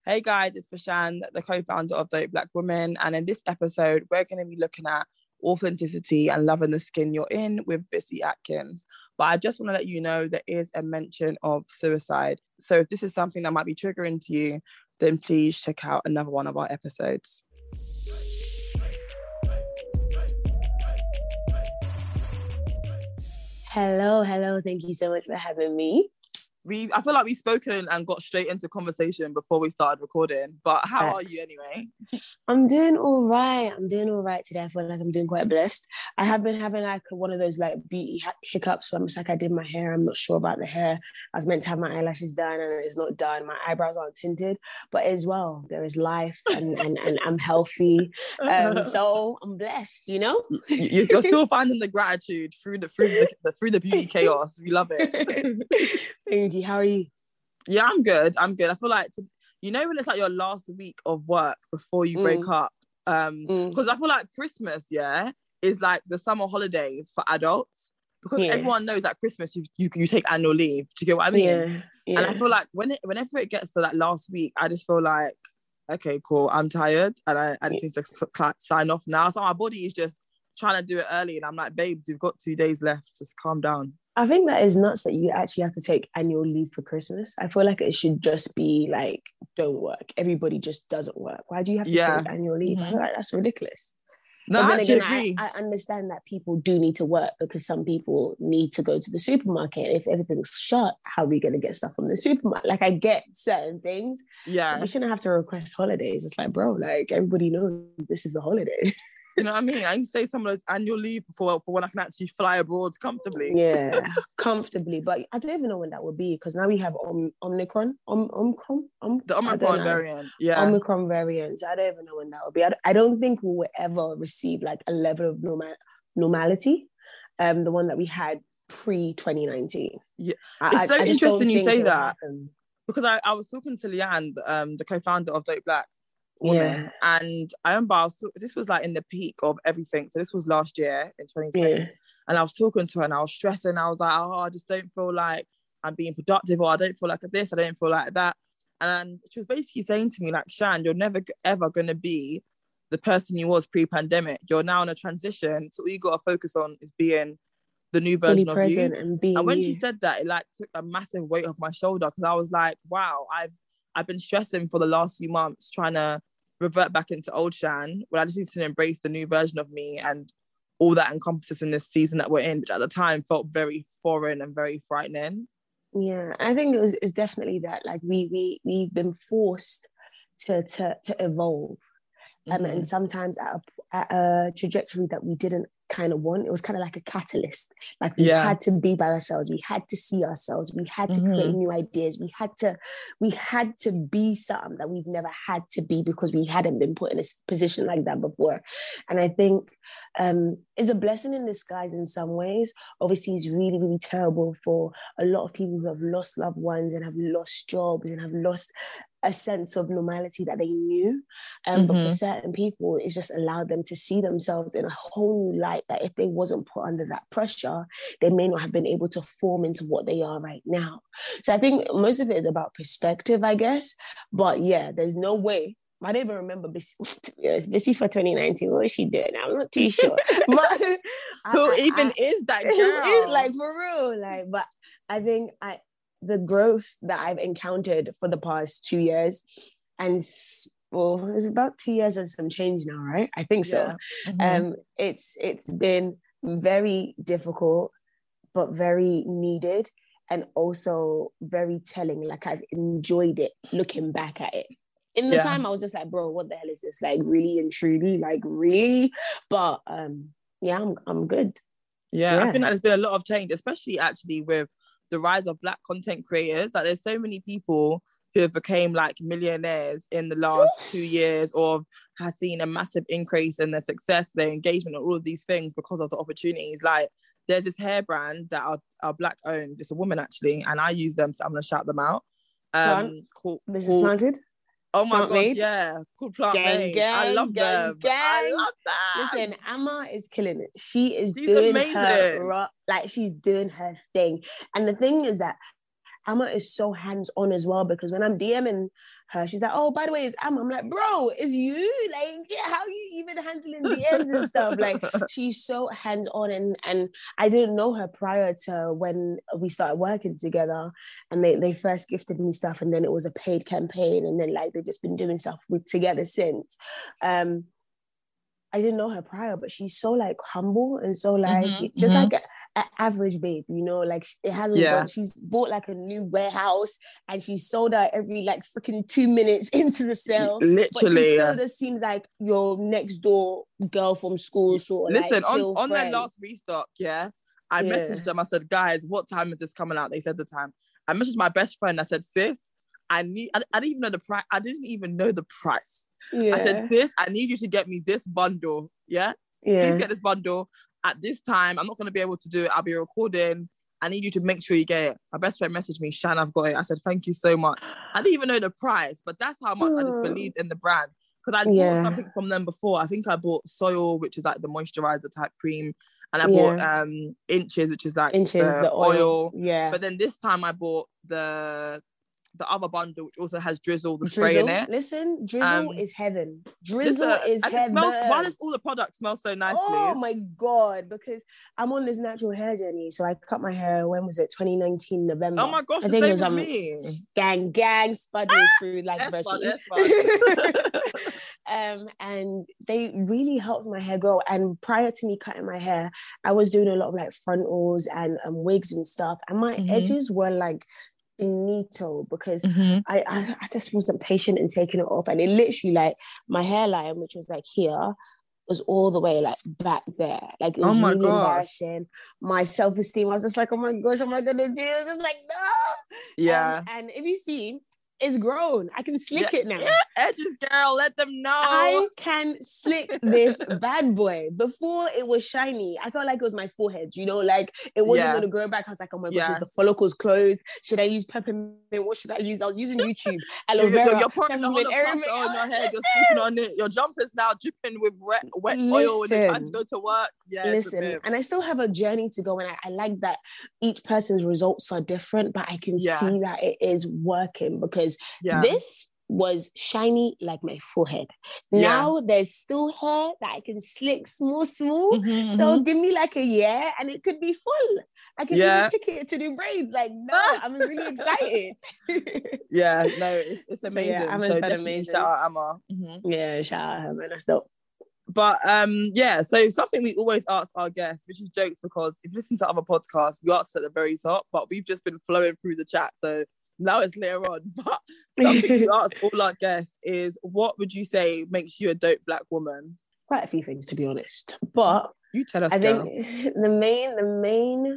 Hey guys, it's Bashan, the co-founder of Dope Black Women, and in this episode, we're going to be looking at authenticity and loving the skin you're in with Bissy Atkins. But I just want to let you know there is a mention of suicide. So if this is something that might be triggering to you, then please check out another one of our episodes. Hello. Thank you so much for having me. I feel like we've spoken and got straight into conversation before we started recording. But how are you anyway? I'm doing all right. Today. I feel like I'm doing quite blessed. I have been having like one of those like beauty hiccups where I'm just like, I did my hair. I'm not sure about the hair. I was meant to have my eyelashes done and it's not done. My eyebrows aren't tinted. But as well, there is life and I'm healthy. So I'm blessed, you know? You're still finding the gratitude through the beauty chaos. We love it. How are you? Yeah, I'm good. I feel like, when it's like your last week of work before you break up, because I feel like Christmas, is like the summer holidays for adults, because everyone knows at Christmas you take annual leave. Do you get what I mean? Yeah. And I feel like whenever it gets to that last week, I just feel like, okay, cool, I'm tired and I just need to sign off now. So my body is just trying to do it early, and I'm like, babes, you've got 2 days left, just calm down. I think that is nuts that you actually have to take annual leave for Christmas. I feel like it should just be like, don't work. Everybody just doesn't work. Why do you have to take annual leave? I feel like that's ridiculous. No, but then again, agree. I understand that people do need to work because some people need to go to the supermarket. If everything's shut, how are we going to get stuff from the supermarket? Like, I get certain things. Yeah. But we shouldn't have to request holidays. It's like, bro, like, everybody knows this is a holiday. You know what I mean? I need to say some of those annual leave for when I can actually fly abroad comfortably. Yeah, comfortably. But I don't even know when that would be, because now we have Omicron. The Omicron variant. Yeah. Omicron variant. So I don't even know when that would be. I don't think we will ever receive like a level of normality, the one that we had pre-2019. Yeah. It's so interesting you say that. Because I was talking to Leanne, the co-founder of Dope Black Women, and I remember this was like in the peak of everything. So this was last year in 2020, and I was talking to her and I was stressing. I was like, I just don't feel like I'm being productive, or I don't feel like this, I don't feel like that. And she was basically saying to me, like, Shan, you're never ever going to be the person you was pre-pandemic. You're now in a transition, so all you got to focus on is being the new version of you. And when she said that, it like took a massive weight off my shoulder, because I was like, wow, I've been stressing for the last few months trying to revert back into old Shan, when I just need to embrace the new version of me and all that encompasses in this season that we're in, which at the time felt very foreign and very frightening. Yeah, I think it's definitely that. Like we've been forced to evolve, and sometimes at a trajectory that we didn't kind of want. It was kind of like a catalyst. Like we had to be by ourselves. We had to see ourselves. We had to create new ideas. We had to be something that we've never had to be, because we hadn't been put in a position like that before. And I think it's a blessing in disguise in some ways. Obviously, it's really, really terrible for a lot of people who have lost loved ones and have lost jobs and have lost a sense of normality that they knew. But for certain people, it's just allowed them to see themselves in a whole new light, that if they wasn't put under that pressure, they may not have been able to form into what they are right now. So I think most of it is about perspective, I guess. But yeah, there's no way. I don't even remember Bissy for 2019. What was she doing? I'm not too sure. But who is that girl? It's like, for real. Like, but I think the growth that I've encountered for the past 2 years, and it's about 2 years and some change now, right? I think so. It's been very difficult, but very needed, and also very telling. Like, I've enjoyed it looking back at it. In the time, I was just like, bro, what the hell is this? Like, really and truly, like, really? But I'm good. Yeah, I think that there's been a lot of change, especially actually with the rise of Black content creators. Like, there's so many people who have become like millionaires in the last 2 years, or has seen a massive increase in their success, their engagement, and all of these things because of the opportunities. Like, there's this hair brand that are Black owned. It's a woman actually, and I use them, so I'm gonna shout them out. This is Planted. Oh my gosh, yeah. Called Plant Made. I love them. I love that. Listen, Amma is killing it. She's doing amazing. She's doing her thing. And the thing is that Amma is so hands-on as well, because when I'm DMing her. She's like, oh, by the way, it's Emma. I'm like, bro, it's you? Like, yeah, how are you even handling DMs and stuff? Like, she's so hands-on, and I didn't know her prior to when we started working together, and they first gifted me stuff, and then it was a paid campaign, and then like they've just been doing stuff together since. I didn't know her prior, but she's so like humble and so like just like an average babe, you know, like it hasn't gone. She's bought like a new warehouse and she's sold out every like freaking 2 minutes into the sale. Literally, but she still just seems like your next door girl from school, sort of. Listen, like, on their last restock, I messaged them. I said, guys, what time is this coming out? They said the time. I messaged my best friend. I said, sis, I didn't even know the price. I didn't even know the price. I said, sis, I need you to get me this bundle. Please get this bundle at this time. I'm not going to be able to do it. I'll be recording. I need you to make sure you get it. My best friend messaged me, Shan, I've got it. I said, thank you so much. I didn't even know the price, but that's how much I just believed in the brand. Because I bought something from them before. I think I bought Soil, which is like the moisturizer type cream. And I bought Inches, which is like the oil. But then this time I bought the other bundle, which also has Drizzle, the spray in it. Listen, Drizzle is heaven. Drizzle is heaven. Why does all the products smell so nice? Oh my God, because I'm on this natural hair journey. So I cut my hair, when was it? 2019, November. Oh my gosh, I think it was me. Gang, spudding through like virtually. And they really helped my hair grow. And prior to me cutting my hair, I was doing a lot of like frontals and wigs and stuff. And my edges were like finito because I just wasn't patient in taking it off, and it literally like my hairline, which was like here, was all the way like back there. Like it was really embarrassing. My self-esteem, I was just like, oh my gosh, what am I gonna do? I was just like, no. And if you see, it's grown. I can slick it now. Edges, girl, let them know. I can slick this bad boy. Before it was shiny. I felt like it was my forehead, you know, like it wasn't going to grow back. I was like, oh my gosh, is the follicles closed? Should I use peppermint? What should I use? I was using YouTube. Aloe vera. You're pouring the whole on your head. You're sleeping on it. Your jumper's now dripping with wet oil when you're trying to go to work. Listen, and I still have a journey to go, and I like that each person's results are different, but I can see that it is working because this was shiny like my forehead. Now there's still hair that I can slick smooth. So give me like a year and it could be full. I can even pick it to do braids. Like, no, I'm really excited. It's amazing. So, Emma's been amazing. Shout out Emma. Yeah, shout out her, man. That's dope. But so something we always ask our guests, which is jokes, because if you listen to other podcasts, we ask at the very top, but we've just been flowing through the chat, so now it's later on. But something we ask all our guests is, what would you say makes you a dope Black woman? Quite a few things, to be honest, but you tell us. I think the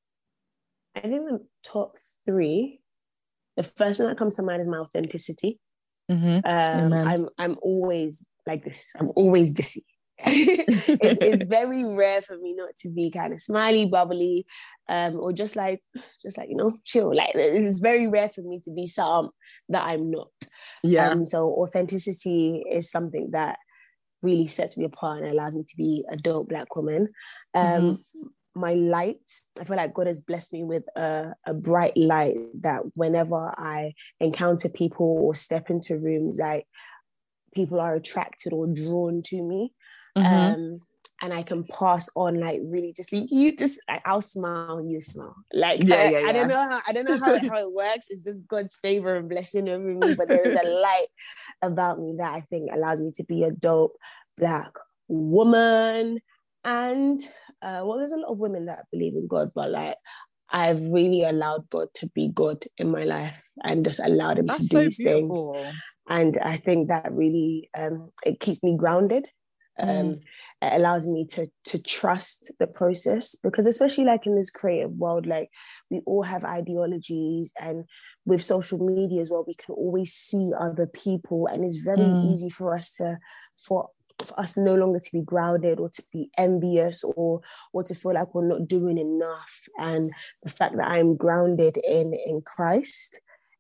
top three, the first one that comes to mind is my authenticity. I'm always like this. I'm always dissy. It's very rare for me not to be kind of smiley, bubbly, or just like you know, chill. Like it's very rare for me to be something that I'm not. So authenticity is something that really sets me apart and allows me to be a dope Black woman. My light, I feel like God has blessed me with a bright light that whenever I encounter people or step into rooms, like people are attracted or drawn to me. And I can pass on, like, really just like, you just like, I'll smile, you smile. Like I don't know how it works. It's just God's favor and blessing over me, but there is a light about me that I think allows me to be a dope Black woman. And there's a lot of women that believe in God, but like I've really allowed God to be God in my life and just allowed him to do his thing. And I think that really it keeps me grounded. It allows me to trust the process, because especially like in this creative world, like we all have ideologies, and with social media as well, we can always see other people, and it's very easy for us no longer to be grounded or to be envious or to feel like we're not doing enough. And the fact that I'm grounded in Christ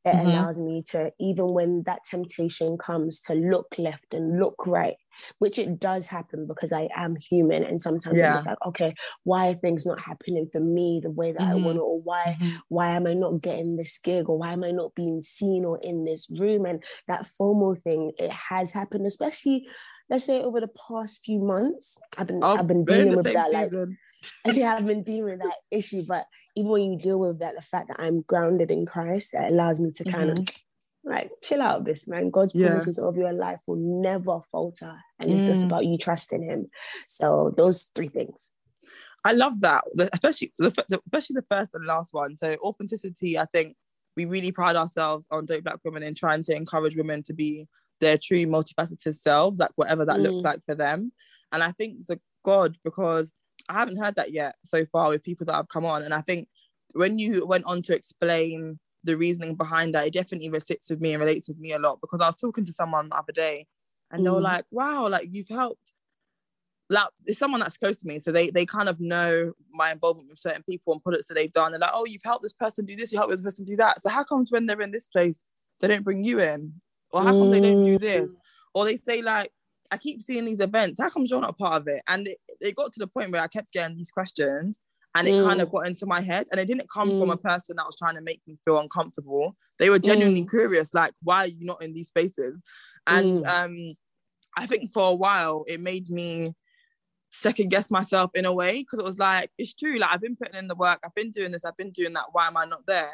It allows me to, even when that temptation comes, to look left and look right, which it does happen because I am human. And sometimes I'm just like, okay, why are things not happening for me the way that I want it? Or why am I not getting this gig? Or why am I not being seen or in this room? And that FOMO thing, it has happened, especially, let's say, over the past few months. I've been dealing with that season. I've been dealing with that issue. But even when you deal with that, the fact that I'm grounded in Christ, it allows me to kind of like chill out this, man. God's promises of your life will never falter, and it's just about you trusting him. So those 3 things. I love that, especially the first and last one. So authenticity, I think we really pride ourselves on Dope Black Women in trying to encourage women to be their true multifaceted selves, like whatever that looks like for them. And I think God, because I haven't heard that yet so far with people that have come on. And I think when you went on to explain the reasoning behind that, it definitely sits with me and relates with me a lot, because I was talking to someone the other day and they were like, wow, like you've helped, like it's someone that's close to me, so they kind of know my involvement with certain people and products that they've done. They're like, oh, you've helped this person do this, you helped this person do that, so how comes when they're in this place they don't bring you in? Or how come they don't do this? Or they say like, I keep seeing these events, how come you're not a part of it? And it got to the point where I kept getting these questions and it kind of got into my head, and it didn't come from a person that was trying to make me feel uncomfortable. They were genuinely curious, like, why are you not in these spaces? And I think for a while it made me second guess myself in a way, because it was like, it's true, like I've been putting in the work, I've been doing this, I've been doing that, why am I not there?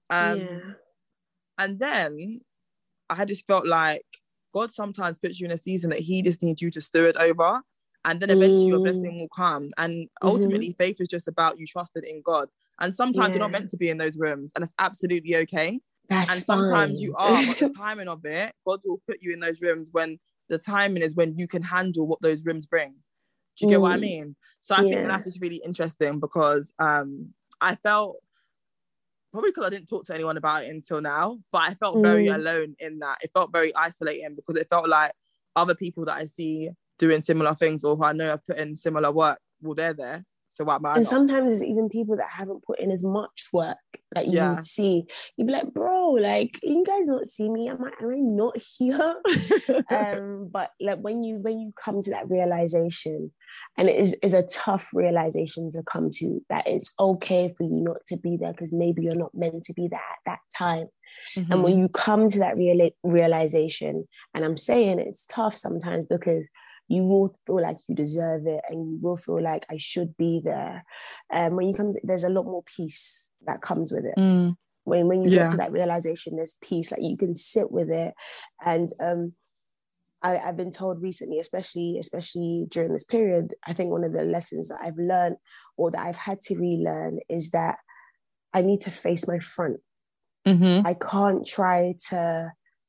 And then I just felt like God sometimes puts you in a season that he just needs you to steward over, and then eventually your blessing will come. And ultimately faith is just about you trusted in God, and sometimes you're not meant to be in those rooms, and it's absolutely okay. And sometimes you are, but the timing of it, God will put you in those rooms when the timing is when you can handle what those rooms bring. Do you get what I mean? So I think that's just really interesting, because I felt, probably because I didn't talk to anyone about it until now, but I felt very alone in that. It felt very isolating, because it felt like other people that I see doing similar things, or who I know have put in similar work, well, they're there. So why am I not? And sometimes it's even people that haven't put in as much work that you would see. You'd be like, bro, like, you guys don't see me. Am I not here? But like when you come to that realization, and it is a tough realization to come to, that it's okay for you not to be there because maybe you're not meant to be there at that time. And when you come to that realization, and I'm saying it's tough sometimes, because you will feel like you deserve it, and you will feel like I should be there. When you come to, there's a lot more peace that comes with it. When you get to that realization, there's peace, like you can sit with it. And I've been told recently, especially during this period, I think one of the lessons that I've learned, or that I've had to relearn, is that I need to face my front. I can't try to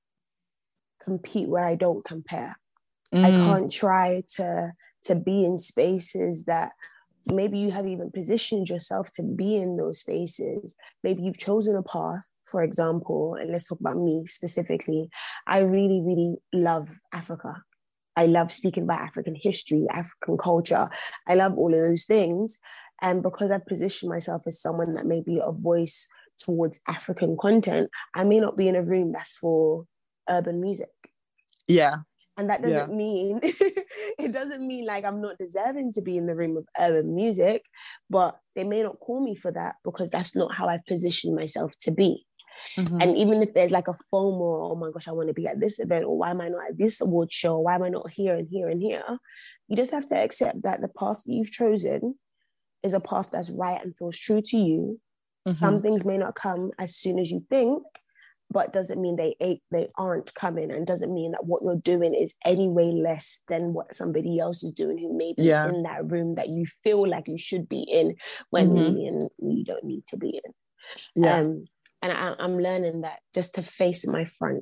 compete where I don't compare. I can't try to be in spaces that maybe you have even positioned yourself to be in those spaces. Maybe you've chosen a path, for example, and let's talk about me specifically. I really, really love Africa. I love speaking about African history, African culture. I love all of those things. And because I've positioned myself as someone that may be a voice towards African content, I may not be in a room that's for urban music. Yeah. And that doesn't mean, it doesn't mean like I'm not deserving to be in the room of urban music, but they may not call me for that, because that's not how I've positioned myself to be. And even if there's like a FOMO, oh my gosh, I want to be at this event, or why am I not at this award show? Why am I not here and here and here? You just have to accept that the path that you've chosen is a path that's right and feels true to you. Some things may not come as soon as you think, but doesn't mean they aren't coming, and doesn't mean that what you're doing is any way less than what somebody else is doing who may be in that room that you feel like you should be in, when really you don't need to be in. And I'm learning that, just to face my front,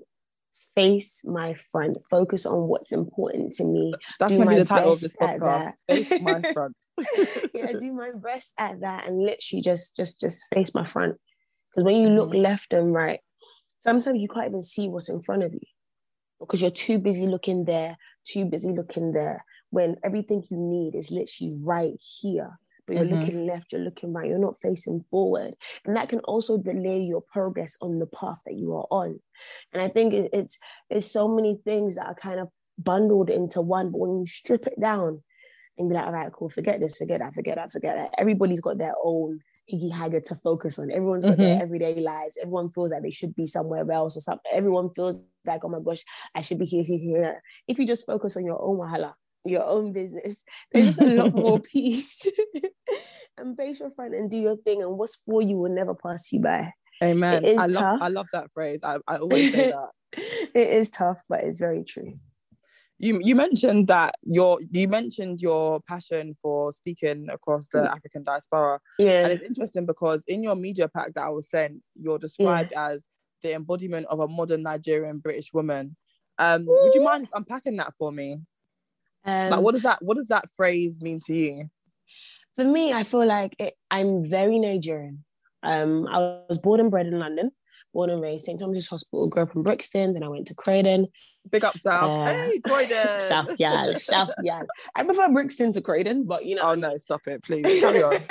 focus on what's important to me. That's going to be the title of this podcast, face my front. Do my best at that, and literally just face my front. Because when you look left and right, sometimes you can't even see what's in front of you, because you're too busy looking there, when everything you need is literally right here. but you're looking left, you're looking right, you're not facing forward. And that can also delay your progress on the path that you are on. And I think it's so many things that are kind of bundled into one, but when you strip it down and be like, all right, cool, forget this, forget that. Everybody's got their own higgy hagger to focus on. Everyone's got their everyday lives. Everyone feels like they should be somewhere else or something. Everyone feels like, oh my gosh, I should be here. If you just focus on your own wahala, your own business, there's just a lot more peace. And face your front and do your thing, and what's for you will never pass you by. Amen. I love that phrase. I always say that. It is tough, but it's very true. You mentioned that you mentioned your passion for speaking across the African diaspora. Yeah. And it's interesting because in your media pack that I was sent, you're described as the embodiment of a modern Nigerian British woman. Would you mind unpacking that for me? Like, what does that phrase mean to you? For me, I feel like I'm very Nigerian. I was born and bred in London, born and raised St. Thomas's Hospital, grew up in Brixton, then I went to Croydon. Big up South. Hey, Croydon. South, yeah. I prefer Brixton to Croydon, but you know. Oh no, stop it, please. Carry on.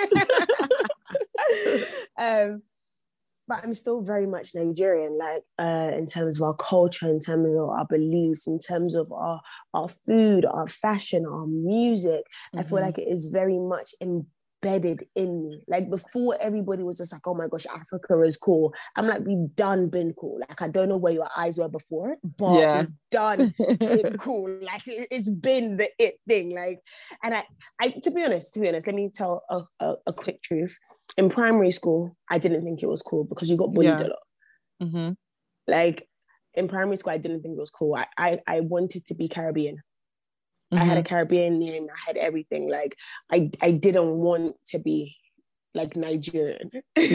But I'm still very much Nigerian, like in terms of our culture, in terms of our beliefs, in terms of our food, our fashion, our music. I feel like it is very much embedded in me. Like before, everybody was just like, oh my gosh, Africa is cool. I'm like, we've done been cool. Like, I don't know where your eyes were before, but we've done been cool. Like it's been the it thing. Like, and I to be honest, let me tell a quick truth. In primary school, I didn't think it was cool because you got bullied a lot. Like in primary school, I didn't think it was cool. I wanted to be Caribbean. I had a Caribbean name. I had everything. Like I didn't want to be like Nigerian.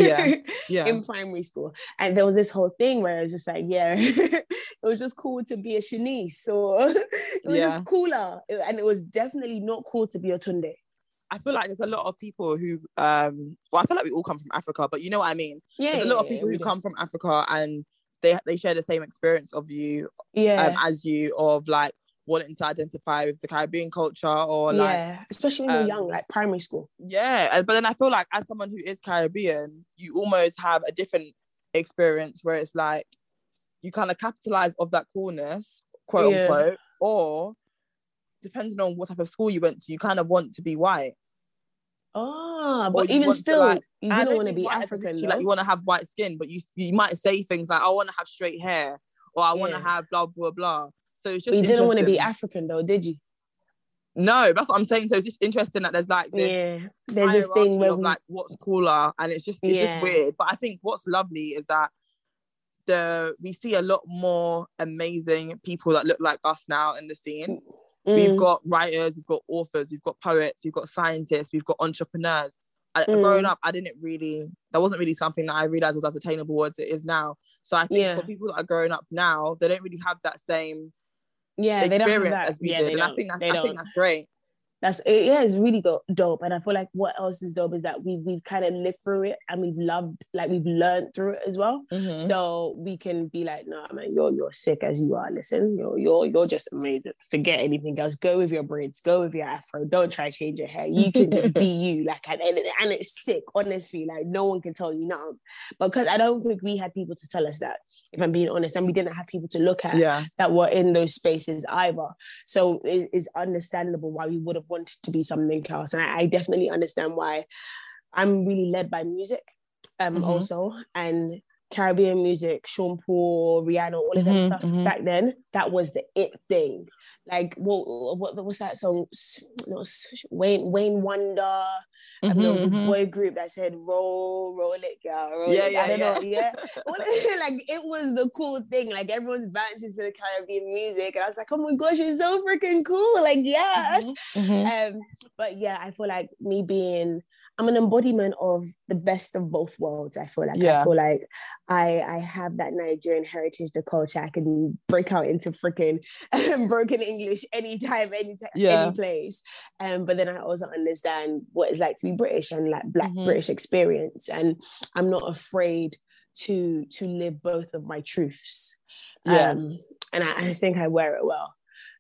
In primary school, and there was this whole thing where I was just like, it was just cool to be a Shanice, or it was just cooler, and it was definitely not cool to be a Tunde. I feel like there's a lot of people who, I feel like we all come from Africa, but you know what I mean? There's a lot of people who come from Africa and they share the same experience of you, as you, of like wanting to identify with the Caribbean culture or like... especially when you're young, like primary school. Yeah, but then I feel like as someone who is Caribbean, you almost have a different experience where it's like, you kind of capitalize off that coolness, quote unquote, or... depending on what type of school you went to, you kind of want to be white. But even still, you didn't want to be African. Like, you want to have white skin, but you might say things like, I want to have straight hair, or I want to have blah, blah, blah. So it's just you didn't want to be African though, did you? No, that's what I'm saying. So it's just interesting that there's like this there's this thing where like what's cooler, and it's just weird. But I think what's lovely is that we see a lot more amazing people that look like us now in the scene. We've got writers, we've got authors, we've got poets, we've got scientists, we've got entrepreneurs. Growing up, that wasn't really something that I realized was as attainable as it is now. So I think for people that are growing up now, they don't really have that same experience as we did. And I think that's great. It's really dope. And I feel like what else is dope is that we've kind of lived through it, and we've learned through it as well. So we can be like, no, man, you're sick as you are. Listen, you're just amazing. Forget anything else. Go with your braids, go with your afro. Don't try to change your hair. You can just be you. Like, and it's sick, honestly. Like, no one can tell you nothing. Because I don't think we had people to tell us that, if I'm being honest, and we didn't have people to look at that were in those spaces either. So it's understandable why we would have wanted to be something else. And I definitely understand why I'm really led by music also, and Caribbean music, Sean Paul, Rihanna, all of that stuff. Back then, that was the it thing. Like, what was that song? It was Wayne Wonder. There was this boy group that said roll it, girl. I don't know. Like, it was the cool thing. Like, everyone's dancing to the Caribbean music, and I was like, oh my gosh, it's so freaking cool. Like, yes. But yeah, I feel like I'm an embodiment of the best of both worlds. I feel like I have that Nigerian heritage, the culture. I can break out into freaking broken English anytime, any place. But then I also understand what it's like to be British and like Black British experience. And I'm not afraid to live both of my truths. And I think I wear it well.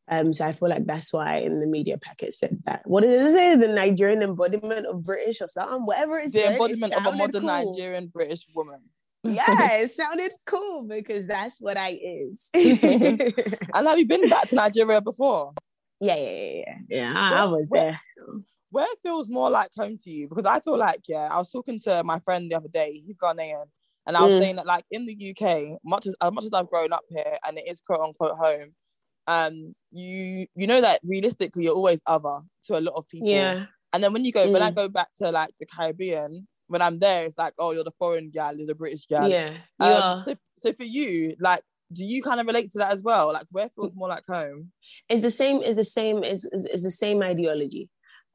So I feel like that's why in the media packet said that. What does it say? The Nigerian embodiment of British or something? Whatever it the said, embodiment of a modern cool. Nigerian British woman. Yeah, it sounded cool because that's what I is. And have you been back to Nigeria before? Yeah. I was there. Where it feels more like home to you? Because I feel like, I was talking to my friend the other day, he's Ghanaian, and I was saying that like in the UK, much as I've grown up here and it is quote unquote home, you know that realistically you're always other to a lot of people. Yeah. And then when I go back to like the Caribbean, when I'm there, it's like, oh, you're the foreign gal, you're the British gal. Yeah, you are. So for you, like, do you kind of relate to that as well? Like, where feels more like home? It's the same ideology.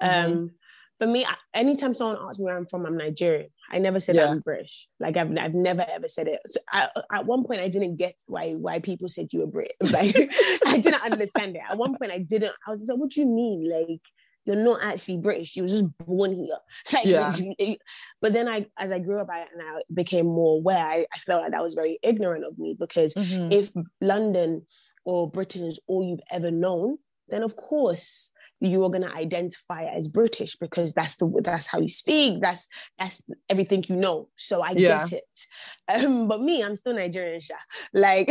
For me, anytime someone asks me where I'm from, I'm Nigerian. I never said I'm British. Like I've never ever said it. So at one point, I didn't get why people said you were Brit. Like I didn't understand it. At one point, I was like, what do you mean? Like you're not actually British. You were just born here. Like, but then as I grew up and I became more aware, I felt like that was very ignorant of me because if London or Britain is all you've ever known, then of course you are going to identify as British because that's how you speak. That's everything you know. So I get it. But me, I'm still Nigerian, Sha. Like,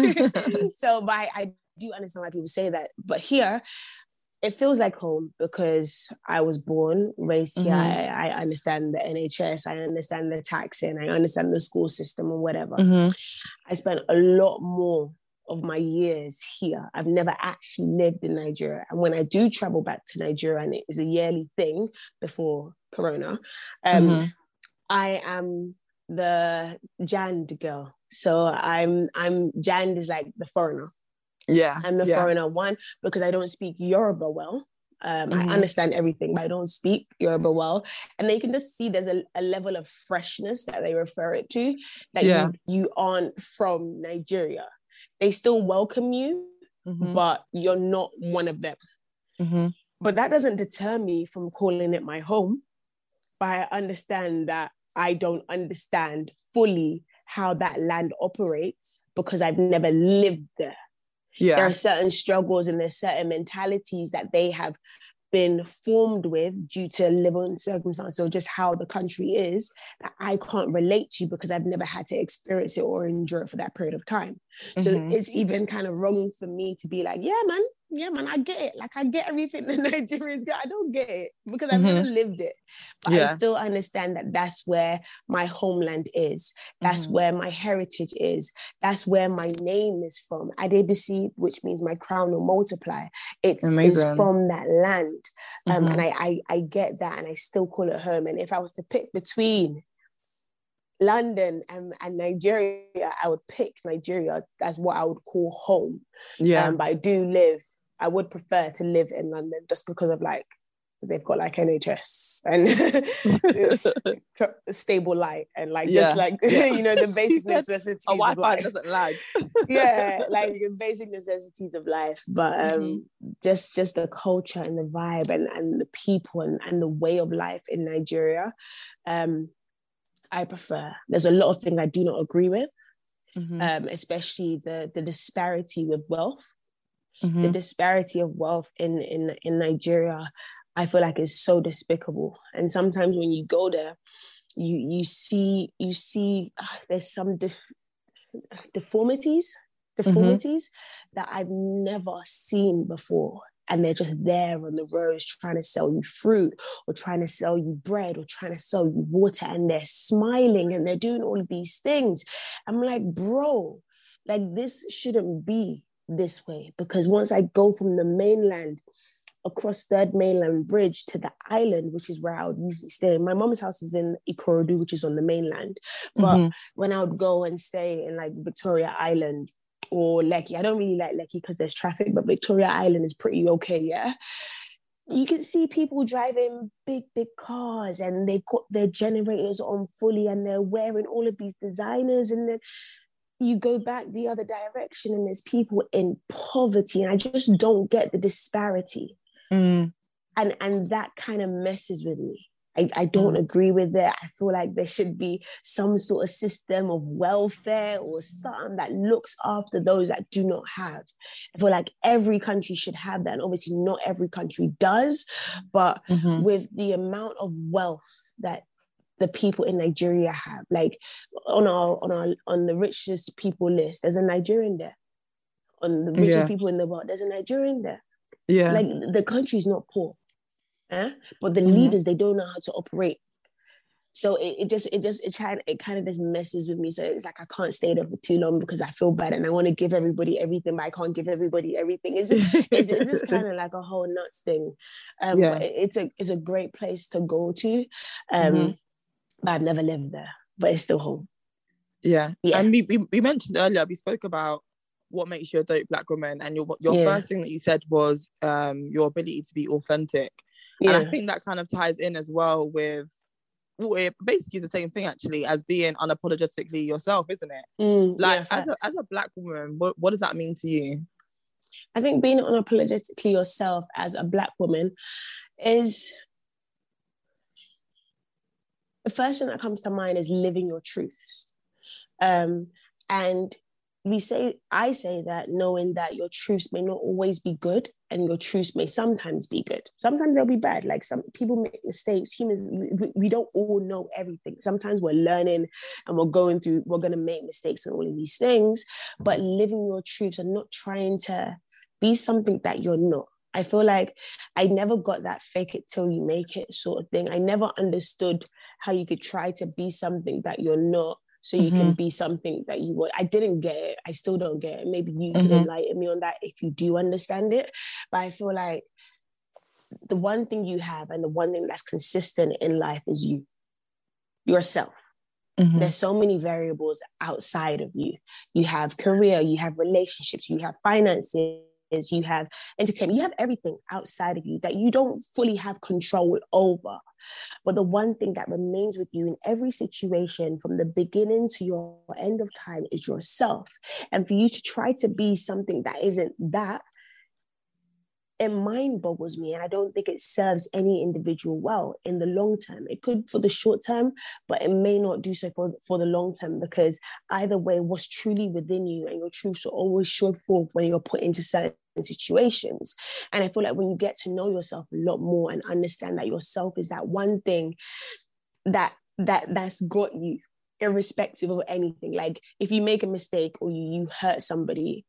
so I do understand why people say that. But here, it feels like home because I was born, raised here. I understand the NHS. I understand the taxing. I understand the school system or whatever. I spent a lot more of my years here. I've never actually lived in Nigeria. And when I do travel back to Nigeria, and it is a yearly thing before Corona, I am the Jand girl. So I'm Jand is like the foreigner. Yeah. I'm the foreigner one because I don't speak Yoruba well. I understand everything, but I don't speak Yoruba well. And then you can just see there's a level of freshness that they refer it to, that you aren't from Nigeria. They still welcome you, but you're not one of them. But that doesn't deter me from calling it my home. But I understand that I don't understand fully how that land operates because I've never lived there. Yeah. There are certain struggles and there's certain mentalities that they have been formed with due to living circumstances or just how the country is that I can't relate to because I've never had to experience it or endure it for that period of time. So it's even kind of wrong for me to be like, yeah, man, I get it. Like I get everything the Nigerians get. I don't get it because I've never lived it. But I still understand that that's where my homeland is. That's where my heritage is. That's where my name is from. Adebisi, which means my crown will multiply. It's from that land. And I get that and I still call it home. And if I was to pick between London and Nigeria, I would pick Nigeria. That's what I would call home. Yeah. But I would prefer to live in London just because of like, they've got like NHS and stable light and like, just like, you know, the basic necessities of life. Wi-Fi doesn't lag. Like the basic necessities of life. But just the culture and the vibe and the people and the way of life in Nigeria, I prefer. There's a lot of things I do not agree with, especially the disparity with wealth. The disparity of wealth in Nigeria, I feel like is so despicable. And sometimes when you go there, you see there's some deformities that I've never seen before. And they're just there on the roads trying to sell you fruit or trying to sell you bread or trying to sell you water. And they're smiling and they're doing all of these things. I'm like, bro, like this shouldn't be this way. Because once I go from the mainland across Third Mainland Bridge to the island, which is where I would usually stay. My mom's house is in Ikorodu, which is on the mainland. But when I would go and stay in like Victoria Island, or Lekki. I don't really like Lekki because there's traffic, but Victoria Island is pretty okay, yeah? You can see people driving big cars and they've got their generators on fully and they're wearing all of these designers, and then you go back the other direction and there's people in poverty, and I just don't get the disparity. And that kind of messes with me. I don't agree with it. I feel like there should be some sort of system of welfare or something that looks after those that do not have. I feel like every country should have that. And obviously not every country does, but with the amount of wealth that the people in Nigeria have, like on the richest people list, there's a Nigerian there. On the richest people in the world, there's a Nigerian there. Yeah. Like the country's not poor. But the leaders, they don't know how to operate. So it kind of just messes with me. So it's like I can't stay there for too long because I feel bad and I want to give everybody everything, but I can't give everybody everything. It's just kind of like a whole nuts thing. But it's a great place to go to. But I've never lived there, but it's still home. Yeah. And we mentioned earlier, we spoke about what makes you a dope Black woman, and your first thing that you said was your ability to be authentic. And I think that kind of ties in as well with, well, basically the same thing actually, as being unapologetically yourself, isn't it? As a Black woman, what does that mean to you? I think being unapologetically yourself as a Black woman is, the first thing that comes to mind is living your truths. And I say that knowing that your truths may not always be good, and your truths may sometimes be good. Sometimes they'll be bad. Like some people make mistakes. Humans, we don't all know everything. Sometimes we're learning and we're going to make mistakes and all of these things, but living your truths and not trying to be something that you're not. I feel like I never got that fake it till you make it sort of thing. I never understood how you could try to be something that you're not, so you can be something that you want. I didn't get it. I still don't get it. Maybe you can enlighten me on that if you do understand it. But I feel like the one thing you have and the one thing that's consistent in life is yourself. There's so many variables outside of you. You have career, you have relationships, you have finances, you have entertainment, you have everything outside of you that you don't fully have control over. But the one thing that remains with you in every situation from the beginning to your end of time is yourself. And for you to try to be something that isn't that, it mind boggles me. And I don't think it serves any individual well in the long term. It could for the short term, but it may not do so for the long term, because either way, what's truly within you and your truths are always showed forth when you're put into certain situations. And I feel like when you get to know yourself a lot more and understand that yourself is that one thing that's got you, irrespective of anything. Like if you make a mistake or you hurt somebody,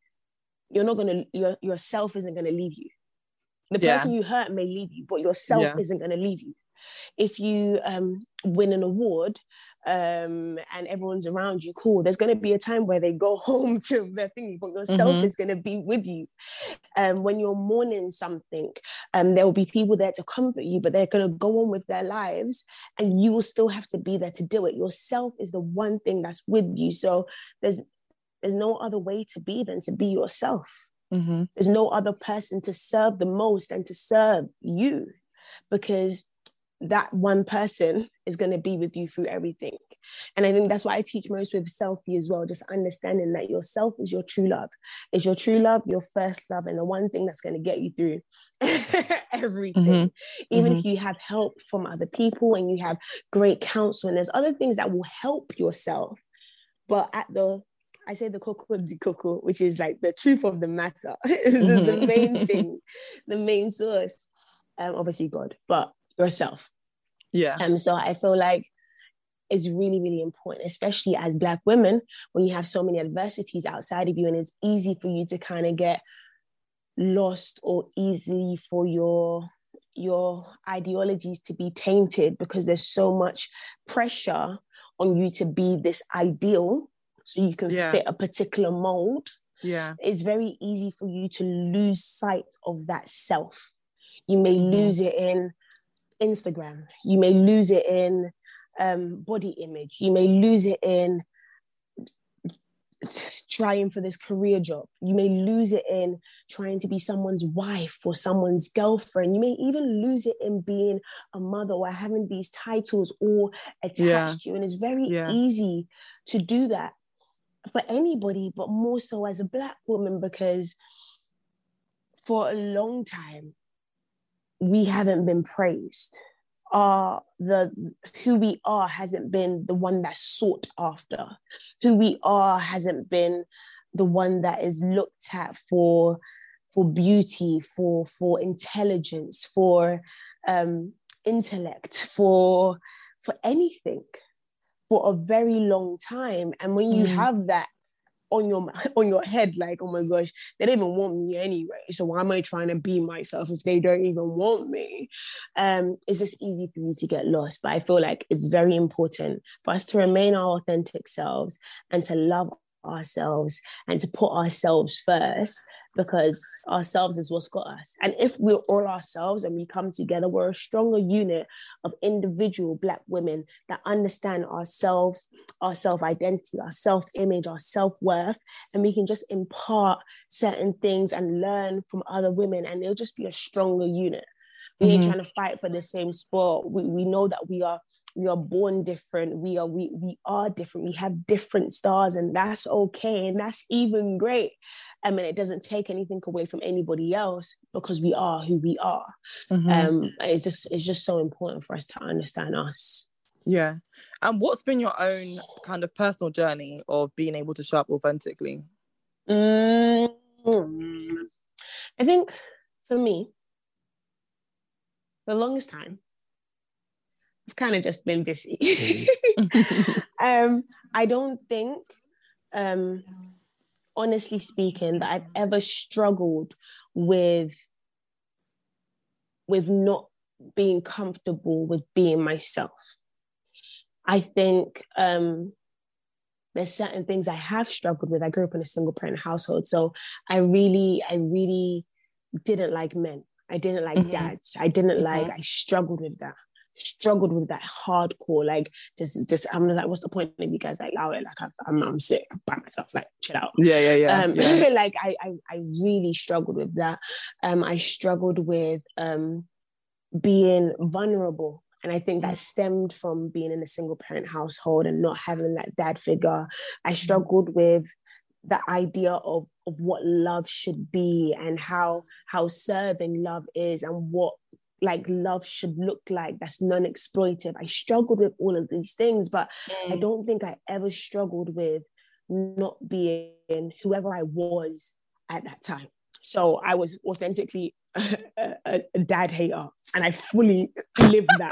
yourself isn't going to leave you. The person you hurt may leave you, but yourself isn't going to leave you. If you win an award and everyone's around you, cool, there's going to be a time where they go home to their thingy, but yourself is going to be with you. When you're mourning something, there will be people there to comfort you, but they're going to go on with their lives and you will still have to be there to do it. Yourself is the one thing that's with you. So there's no other way to be than to be yourself. There's no other person to serve the most than to serve you, because that one person is going to be with you through everything. And I think that's why I teach most with selfie as well, just understanding that yourself is your true love. It's your true love, your first love, and the one thing that's going to get you through everything. Even if you have help from other people and you have great counsel, and there's other things that will help yourself, but I say the cocoa de cocoa, which is like the truth of the matter, the main thing, the main source, obviously God, but yourself. So I feel like it's really, really important, especially as Black women, when you have so many adversities outside of you, and it's easy for you to kind of get lost, or easy for your ideologies to be tainted, because there's so much pressure on you to be this ideal so you can fit a particular mold. It's very easy for you to lose sight of that self. You may lose it in Instagram. You may lose it in body image. You may lose it in trying for this career job. You may lose it in trying to be someone's wife or someone's girlfriend. You may even lose it in being a mother or having these titles all attached to you. And it's very easy to do that for anybody, but more so as a Black woman, because for a long time, we haven't been praised. who we are hasn't been the one that's sought after. Who we are hasn't been the one that is looked at for beauty, for intelligence, for intellect, for anything, for a very long time. And when you have that on your head, like, oh my gosh, they don't even want me anyway, so why am I trying to be myself if they don't even want me? It's just easy for you to get lost. But I feel like it's very important for us to remain our authentic selves and to love ourselves and to put ourselves first, because ourselves is what's got us. And if we're all ourselves and we come together, we're a stronger unit of individual Black women that understand ourselves, our self-identity, our self-image, our self-worth, and we can just impart certain things and learn from other women, and it'll just be a stronger unit. We ain't trying to fight for the same sport. We know that we are born different. We are different. We have different stars, and that's okay. And that's even great. I mean, it doesn't take anything away from anybody else, because we are who we are. It's just so important for us to understand us. Yeah. And what's been your own kind of personal journey of being able to show up authentically? I think for me, the longest time, I've kind of just been busy. I don't think, honestly speaking, that I've ever struggled with not being comfortable with being myself. I think there's certain things I have struggled with. I grew up in a single parent household, so I really didn't like men. I didn't like dads. I struggled with that. Hardcore. Like just I'm like, what's the point of you guys like loud? Like I'm sick by myself. Like chill out. Yeah. Like I really struggled with that. I struggled with being vulnerable. And I think that stemmed from being in a single parent household and not having that dad figure. I struggled with the idea of what love should be and how serving love is and what like love should look like that's non-exploitive. I struggled with all of these things, but I don't think I ever struggled with not being whoever I was at that time. So I was authentically a dad hater, and I fully lived that.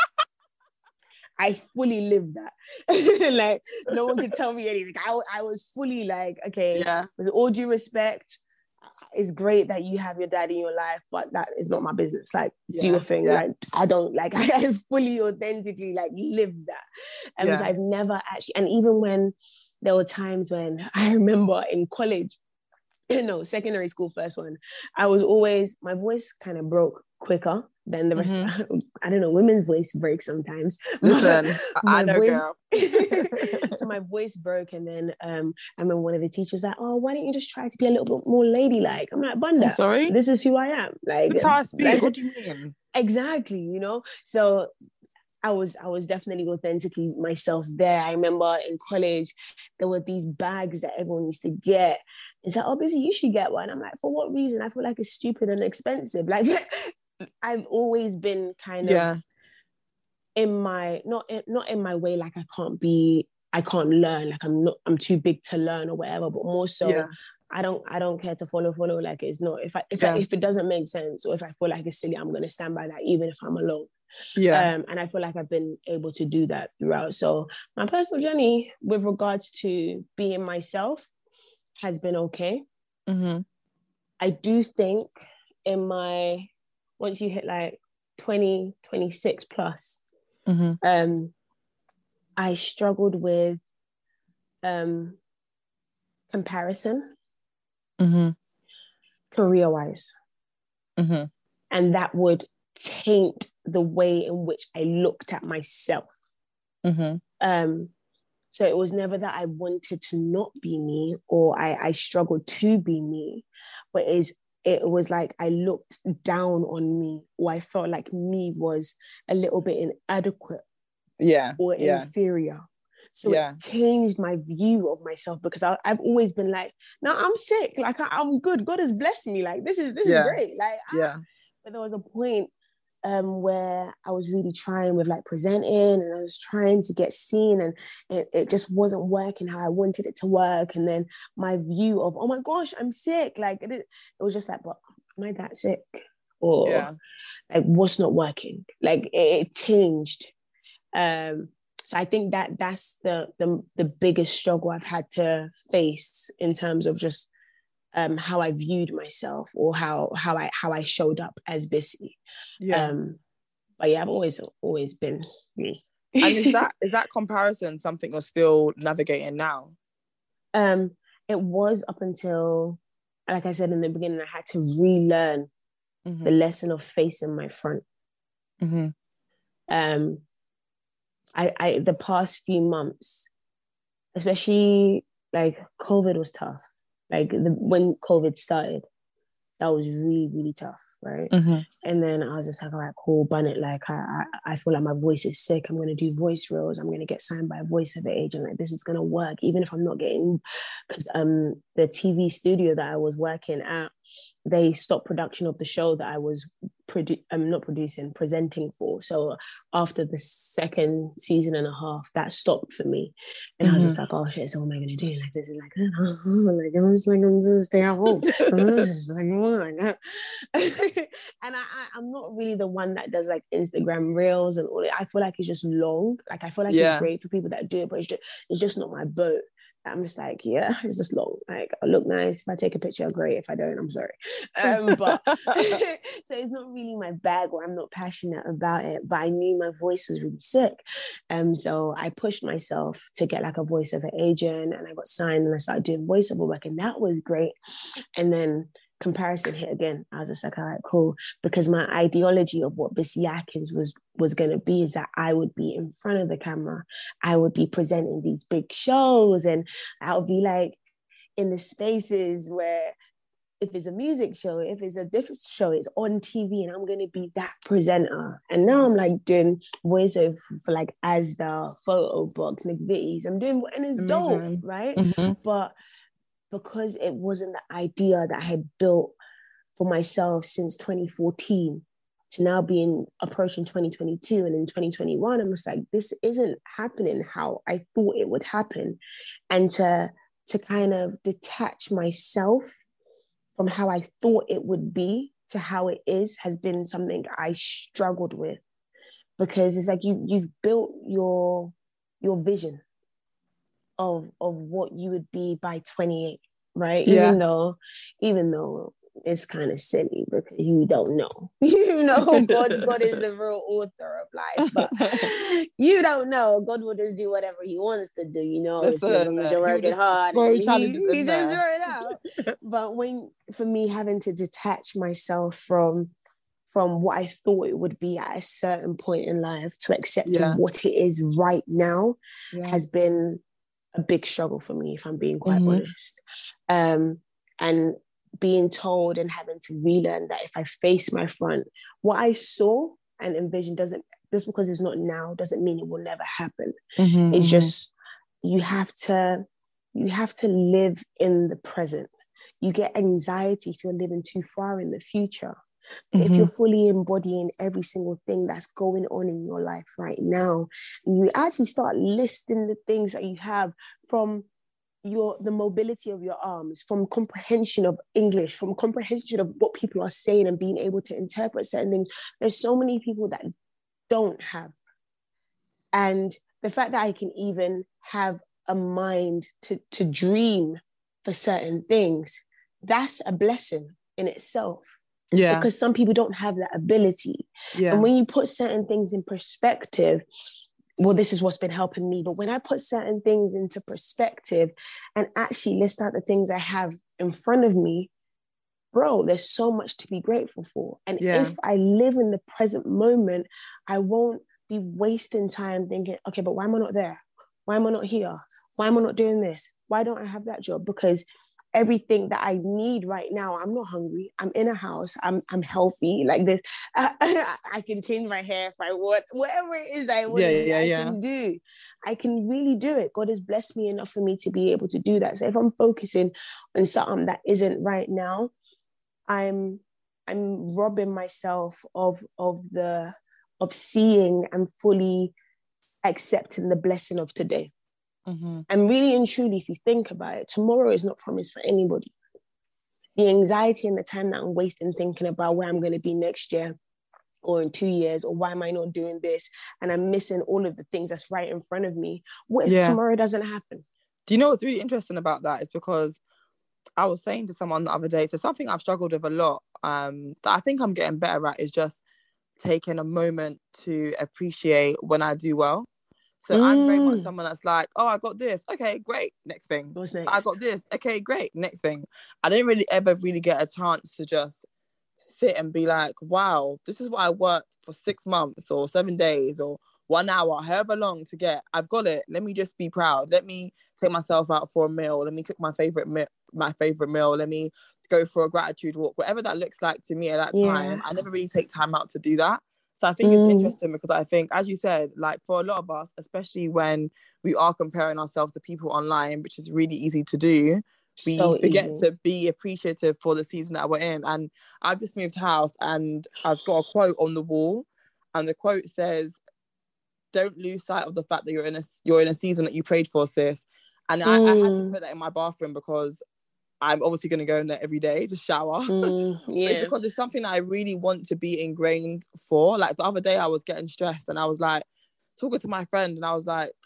Like no one could tell me anything. I was fully like, okay, with all due respect, it's great that you have your dad in your life, but that is not my business. Like, do your thing. Like, I don't like. I fully authentically like live that. So I've never actually, and even when there were times when I remember in college, secondary school, first one, I was always, my voice kind of broke quicker than the rest. I don't know, women's voice breaks sometimes. Listen, I know, girl. So my voice broke, and then I remember one of the teachers like, oh, why don't you just try to be a little bit more ladylike? I'm like, Bunda, sorry, this is who I am. Like, that's how I speak. Like, what do you mean? Exactly, So I was definitely authentically myself there. I remember in college, there were these bags that everyone used to get. It's like, obviously you should get one. I'm like, for what reason? I feel like it's stupid and expensive. Like, I've always been kind of in my, not in my way, like I can't learn, like I'm too big to learn or whatever, but more so, I don't care to follow, like it's not, if it doesn't make sense, or if I feel like it's silly, I'm going to stand by that, even if I'm alone. And I feel like I've been able to do that throughout. So my personal journey with regards to being myself has been okay. I do think once you hit like 20, 26 plus, I struggled with comparison, career-wise. And that would taint the way in which I looked at myself. So it was never that I wanted to not be me, or I struggled to be me, but it was like I looked down on me, or I felt like me was a little bit inadequate or inferior. So it changed my view of myself, because I've always been like, no, I'm sick. Like I'm good. God has blessed me. Like this is great. Like, but there was a point where I was really trying with like presenting, and I was trying to get seen, and it just wasn't working how I wanted it to work. And then my view of, oh my gosh, I'm sick, like it was just like, but am I that sick? Or like, what's not working? Like it changed. So I think that's the biggest struggle I've had to face in terms of just how I viewed myself, or how I showed up as Bissy. But yeah, I've always been me. And is that comparison something you're still navigating now? It was up until, like I said in the beginning, I had to relearn the lesson of facing my front. I the past few months, especially like COVID was tough. Like when COVID started, that was really, really tough, right? And then I was just like, all right, cool, bun it. Like I feel like my voice is sick. I'm gonna do voice reels. I'm gonna get signed by a voiceover agent. Like this is gonna work, even if I'm not getting, because the TV studio that I was working at, they stopped production of the show that I was presenting for. So after the second season and a half, that stopped for me. And I was just like, oh shit, so what am I gonna do? Like this is like, I'm just stay at home. And I'm not really the one that does like Instagram reels and all that. I feel like it's just long. Like I feel like it's great for people that do it, but it's just not my boat. I'm just like, yeah, it's just long. Like, I look nice. If I take a picture, great. If I don't, I'm sorry. But so it's not really my bag, or I'm not passionate about it. But I knew my voice was really sick. So I pushed myself to get like a voiceover agent, and I got signed, and I started doing voiceover work, and that was great. And then comparison hit again. I was just like, all right, cool. Because my ideology of what Bissy Atkins was going to be is that I would be in front of the camera. I would be presenting these big shows, and I would be like in the spaces where if it's a music show, if it's a different show, it's on TV, and I'm going to be that presenter. And now I'm like doing voiceover for like Asda, Photo Box, McVitie's. I'm doing, and it's dope, right? But because it wasn't the idea that I had built for myself since 2014 to now being approaching 2022, and in 2021, I'm just like, this isn't happening how I thought it would happen. And to kind of detach myself from how I thought it would be to how it is has been something I struggled with, because it's like you've built your vision of what you would be by 28, right? Even though it's kind of silly, because you don't know. God is the real author of life, but you don't know. God will just do whatever he wants to do, as long as you're working hard, he just throw it out. But for me, having to detach myself from what I thought it would be at a certain point in life to accept what it is right now has been a big struggle for me, if I'm being quite honest. And being told and having to relearn that if I face my front, what I saw and envisioned just because it's not now doesn't mean it will never happen. It's just you have to live in the present. You get anxiety if you're living too far in the future. If you're fully embodying every single thing that's going on in your life right now, you actually start listing the things that you have, from the mobility of your arms, from comprehension of English, from comprehension of what people are saying and being able to interpret certain things. There's so many people that don't have. And the fact that I can even have a mind to dream for certain things, that's a blessing in itself. Yeah. Because some people don't have that ability. Yeah. And when you put certain things in perspective, well, this is what's been helping me. But when I put certain things into perspective and actually list out the things I have in front of me, bro, there's so much to be grateful for. And if I live in the present moment, I won't be wasting time thinking, okay, but why am I not there? Why am I not here? Why am I not doing this? Why don't I have that job? Because everything that I need right now, I'm not hungry. I'm in a house. I'm healthy. Like this, I can change my hair if I want. Whatever it is that I want to do, I can do. I can really do it. God has blessed me enough for me to be able to do that. So if I'm focusing on something that isn't right now, I'm I'm robbing myself of seeing and fully accepting the blessing of today. Mm-hmm. And really and truly, if you think about it, tomorrow is not promised for anybody. The anxiety and the time that I'm wasting thinking about where I'm going to be next year or in 2 years, or why am I not doing this? And I'm missing all of the things that's right in front of me. What if tomorrow doesn't happen? Do you know what's really interesting about that? Is because I was saying to someone the other day, so something I've struggled with a lot, that I think I'm getting better at, is just taking a moment to appreciate when I do well. So I'm very much someone that's like, oh, I got this. Okay, great. Next thing. What's next? I got this. Okay, great. Next thing. I didn't really ever get a chance to just sit and be like, wow, this is what I worked for 6 months or 7 days or 1 hour, however long to get. I've got it. Let me just be proud. Let me take myself out for a meal. Let me cook my favorite meal. Let me go for a gratitude walk. Whatever that looks like to me at that time, I never really take time out to do that. So I think it's interesting because I think, as you said, like for a lot of us, especially when we are comparing ourselves to people online, which is really easy to do, we forget to be appreciative for the season that we're in. And I've just moved house and I've got a quote on the wall, and the quote says, "Don't lose sight of the fact that you're in a season that you prayed for, sis." And I had to put that in my bathroom because I'm obviously going to go in there every day to shower. It's because it's something that I really want to be ingrained for. Like the other day I was getting stressed and I was like talking to my friend and I was like,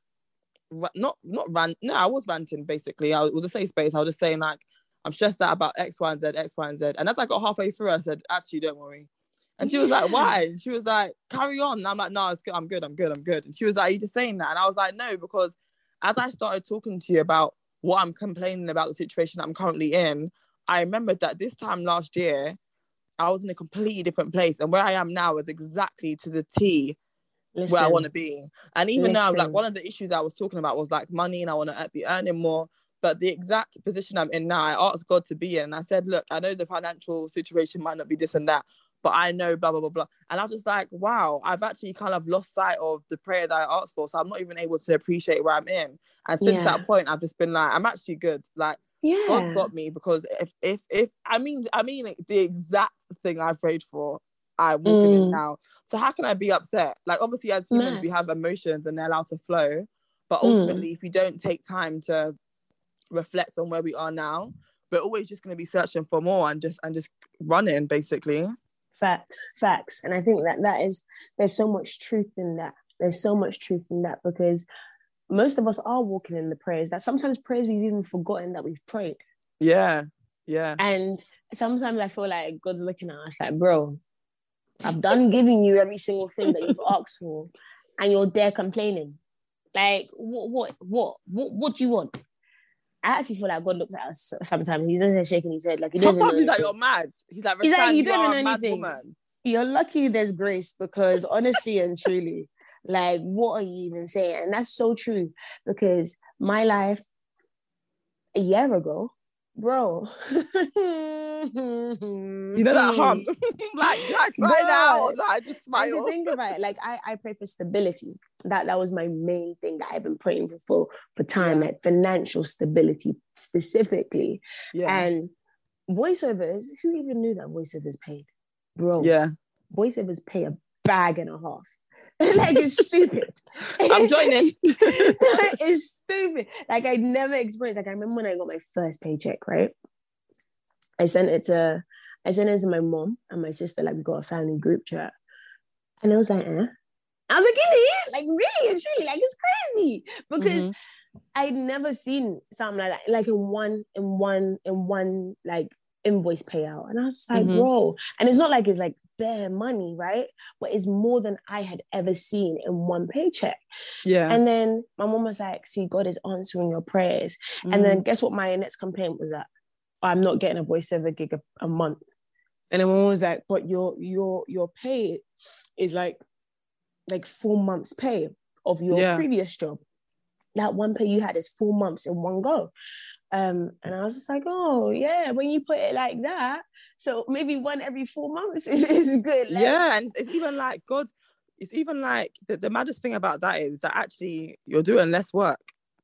I was ranting basically. It was a safe space. I was just saying like, I'm stressed out about X, Y, and Z. And as I got halfway through, I said, actually, don't worry. And she was like, why? And she was like, carry on. And I'm like, no, it's good. I'm good. And she was like, are you just saying that? And I was like, no, because as I started talking to you about what I'm complaining about, the situation I'm currently in, I remembered that this time last year, I was in a completely different place. And where I am now is exactly to the T where I want to be. And even now, like one of the issues I was talking about was like money and I want to be earning more. But the exact position I'm in now, I asked God to be in. And I said, look, I know the financial situation might not be this and that, but I know blah, blah, blah, blah. And I was just like, wow, I've actually kind of lost sight of the prayer that I asked for. So I'm not even able to appreciate where I'm in. And since that point, I've just been like, I'm actually good. Like, God's got me, because if I mean the exact thing I prayed for, I'm walking in now. So how can I be upset? Like, obviously, as humans, we have emotions and they're allowed to flow. But ultimately, if we don't take time to reflect on where we are now, we're always just going to be searching for more and just running, basically. Facts. And I think there's so much truth in that. Because most of us are walking in the prayers that sometimes prayers we've even forgotten that we've prayed. Yeah. And sometimes I feel like God's looking at us like, bro, I've done giving you every single thing that you've asked for, and you're there complaining. Like, what do you want? I actually feel like God looks at us sometimes. He's just shaking his head like he doesn't know sometimes he's anything. like, you're mad. He's like, you don't know a mad woman. You're lucky there's grace, because honestly and truly, like, what are you even saying? And that's so true, because my life a year ago, bro. You know that hump? like right now. I just smile. And to think about it, like I pray for stability. That was my main thing that I've been praying for time, like financial stability specifically. And voiceovers, who even knew that voiceovers paid? Bro. Yeah. Voiceovers pay a bag and a half. Like, it's stupid. I'm joining. It's stupid. Like, I never experienced. Like, I remember when I got my first paycheck, right? I sent it to my mom and my sister. Like, we got a family group chat, and it was like, I was like, it is like really and truly, like, it's crazy, because I'd never seen something like that, like in one like invoice payout, and I was just like, bro. And it's not like it's like bare money, right? But it's more than I had ever seen in one paycheck. Yeah. And then my mom was like, see, God is answering your prayers. And then guess what my next complaint was, that I'm not getting a voiceover gig a month. And then my mom was like, but your pay is like 4 months pay of your previous job. That one pay you had is 4 months in one go. And I was just like, oh yeah, when you put it like that, so maybe one every 4 months is good. Like, yeah, and it's even like God. It's even like the maddest thing about that is that actually you're doing less work.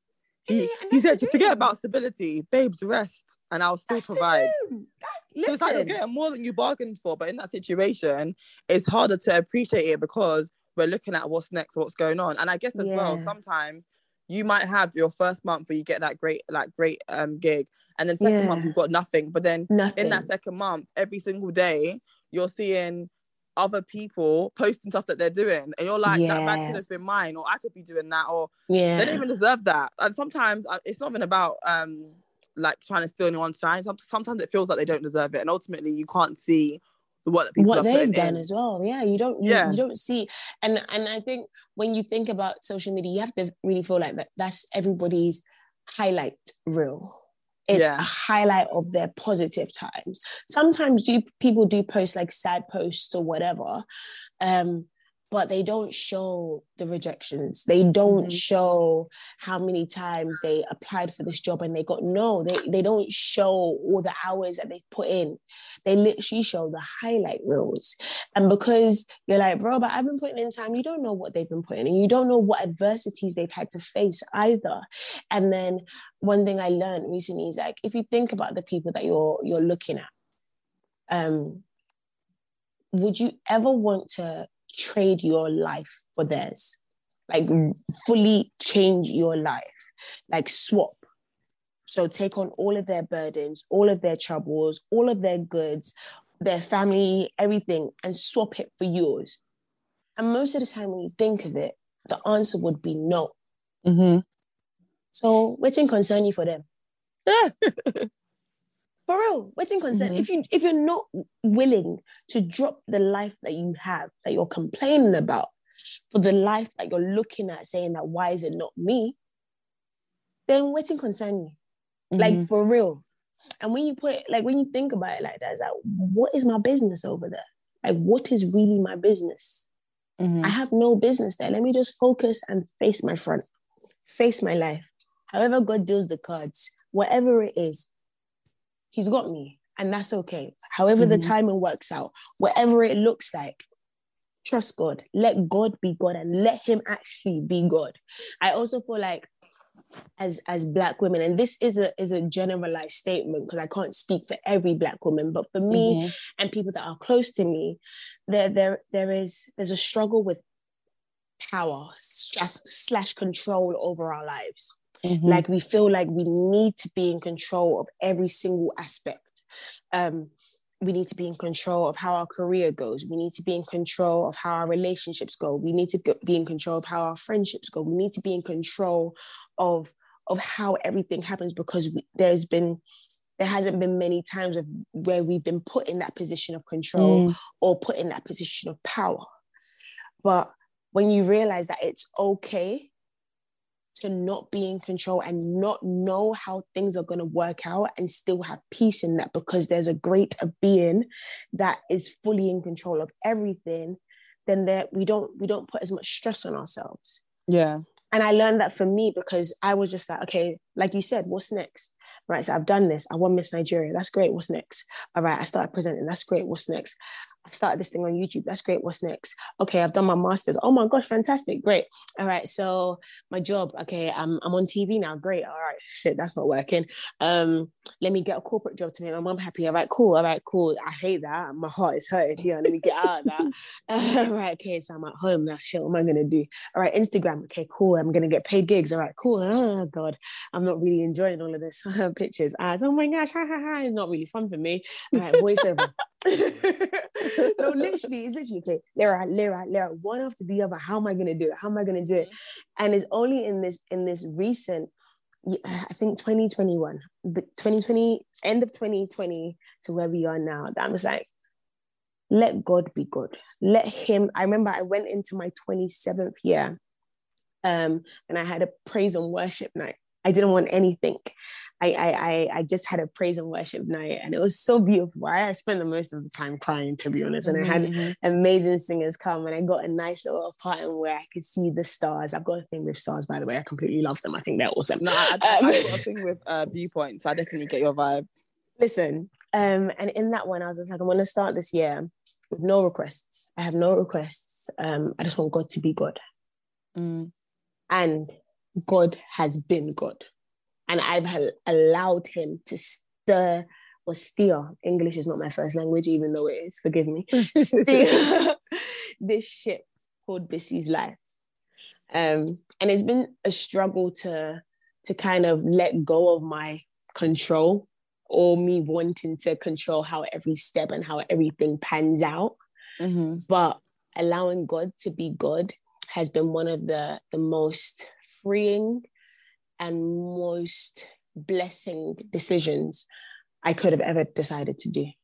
He said, forget about stability, babes, rest, and I'll still provide. So it's like you're getting more than you bargained for, but in that situation, it's harder to appreciate it because we're looking at what's next, what's going on. And I guess as well, sometimes you might have your first month where you get that great gig, and then second month you've got nothing. But then in that second month, every single day, you're seeing other people posting stuff that they're doing, and you're like, that bag could have been mine, or I could be doing that, or they don't even deserve that. And sometimes it's not even about like trying to steal anyone's shine. Sometimes it feels like they don't deserve it, and ultimately you can't see the work that people what they've done in. as well. You don't see. And I think when you think about social media, you have to really feel like that's everybody's highlight reel. It's a highlight of their positive times. Sometimes people do post like sad posts or whatever, but they don't show the rejections. They don't show how many times they applied for this job and they got no. They don't show all the hours that they put in. They literally show the highlight reels. And because you're like, bro, but I've been putting in time, you don't know what they've been putting in. You don't know what adversities they've had to face either. And then one thing I learned recently is like, if you think about the people that you're looking at, would you ever want to trade your life for theirs? Like fully change your life, like swap. So take on all of their burdens, all of their troubles, all of their goods, their family, everything, and swap it for yours. And most of the time when you think of it, the answer would be no. So what can concern you for them? For real, waiting concern. If you're not willing to drop the life that you have, that you're complaining about, for the life that you're looking at, saying that why is it not me, then waiting concern you. Like for real. And when you think about it like that, it's like, what is my business over there? Like, what is really my business? I have no business there. Let me just focus and face my front, face my life. However God deals the cards, whatever it is, He's got me, and that's okay. However the timing works out, whatever it looks like, trust God. Let God be God and let Him actually be God. I also feel like as Black women, and this is a generalized statement because I can't speak for every Black woman, but for me and people that are close to me, there's a struggle with power / control over our lives. Like we feel like we need to be in control of every single aspect. We need to be in control of how our career goes. We need to be in control of how our relationships go. We need to be in control of how our friendships go. We need to be in control of how everything happens because there hasn't been many times where we've been put in that position of control or put in that position of power. But when you realize that it's okay to not be in control and not know how things are going to work out and still have peace in that because there's a greater being that is fully in control of everything, then we don't put as much stress on ourselves. Yeah. And I learned that for me because I was just like, okay, like you said, what's next? Right, so I've done this. I won Miss Nigeria. That's great. What's next? All right, I started presenting. That's great. What's next? I started this thing on YouTube. That's great. What's next? Okay, I've done my master's. Oh my gosh, fantastic. Great. All right, so my job. Okay, I'm on TV now. Great. All right, shit, that's not working. Let me get a corporate job to make my mom happy. All right, cool. I hate that. My heart is hurting. Yeah, let me get out of that. All right, okay, so I'm at home now. Shit, what am I gonna do? All right, Instagram. Okay, cool. I'm gonna get paid gigs. All right, cool. Oh God, I'm not really enjoying all of this. Pictures. Oh my gosh, it's not really fun for me. All right, voiceover. No, literally, it's literally okay. Lyra, one after the other. How am I gonna do it? And it's only in this recent, I think 2021, but 2020, end of 2020 to where we are now, that I'm just like, let God be God. Let Him. I remember I went into my 27th year, and I had a praise and worship night. I didn't want anything. I just had a praise and worship night, and it was so beautiful. I spent the most of the time crying, to be honest. And I had amazing singers come, and I got a nice little apartment where I could see the stars. I've got a thing with stars, by the way. I completely love them. I think they're awesome. No, I've got a thing with viewpoints. I definitely get your vibe. Listen, and in that one, I was just like, I'm going to start this year with no requests. I have no requests. I just want God to be God. And God has been God. And I've allowed him to steer. English is not my first language, even though it is, forgive me. Steer this ship called Bissy's life. And it's been a struggle to kind of let go of my control, or me wanting to control how every step and how everything pans out. Mm-hmm. But allowing God to be God has been one of the most freeing and most blessing decisions I could have ever decided to do.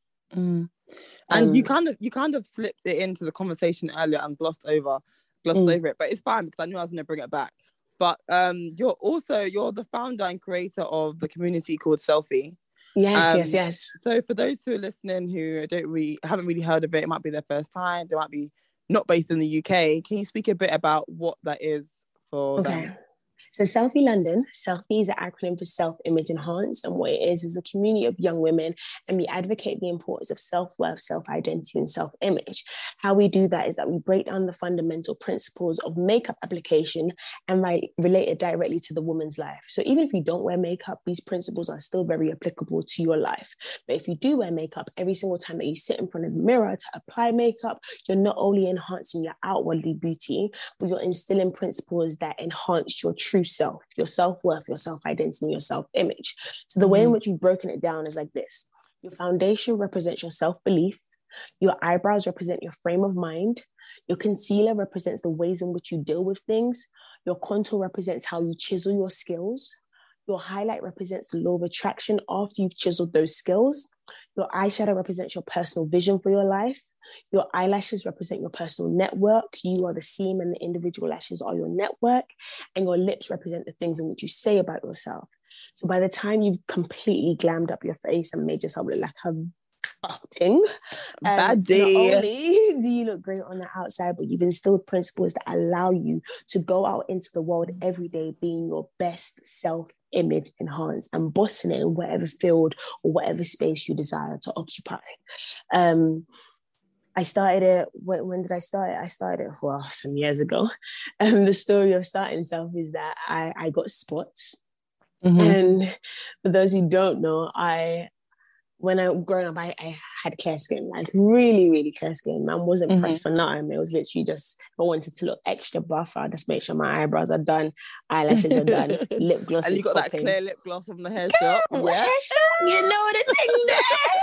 And you kind of slipped it into the conversation earlier and glossed over it, but it's fine because I knew I was going to bring it back. But you're the founder and creator of the community called Selfie. Yes. So for those who are listening who haven't really heard of it, it might be their first time, they might be not based in the UK. Can you speak a bit about what that is for them? So Selfie London, Selfie is an acronym for Self-Image Enhanced, and what it is a community of young women, and we advocate the importance of self-worth, self-identity, and self-image. How we do that is that we break down the fundamental principles of makeup application and relate it directly to the woman's life. So even if you don't wear makeup, these principles are still very applicable to your life. But if you do wear makeup, every single time that you sit in front of the mirror to apply makeup, you're not only enhancing your outwardly beauty, but you're instilling principles that enhance your true self, your self-worth, your self-identity, and your self-image. So the way in which we've broken it down is like this. Your foundation represents your self-belief. Your eyebrows represent your frame of mind. Your concealer represents the ways in which you deal with things. Your contour represents how you chisel your skills. Your highlight represents the law of attraction after you've chiseled those skills. Your eyeshadow represents your personal vision for your life. Your eyelashes represent your personal network. You are the seam and the individual lashes are your network. And your lips represent the things in which you say about yourself. So by the time you've completely glammed up your face and made yourself look like a thing, not only do you look great on the outside, but you've instilled principles that allow you to go out into the world every day being your best self-image enhanced and bossing it in whatever field or whatever space you desire to occupy. I started it, when did I start it? I started it some years ago. The story of starting Self is that I got spots. Mm-hmm. And for those who don't know, when I growing up, I had clear skin, like really, really clear skin. I wasn't pressed for nothing. It was literally just, if I wanted to look extra buff, I'll just make sure my eyebrows are done, eyelashes are done, lip gloss and is you got popping. That clear lip gloss from the hair shop. Yeah. Hair shop, you know the thing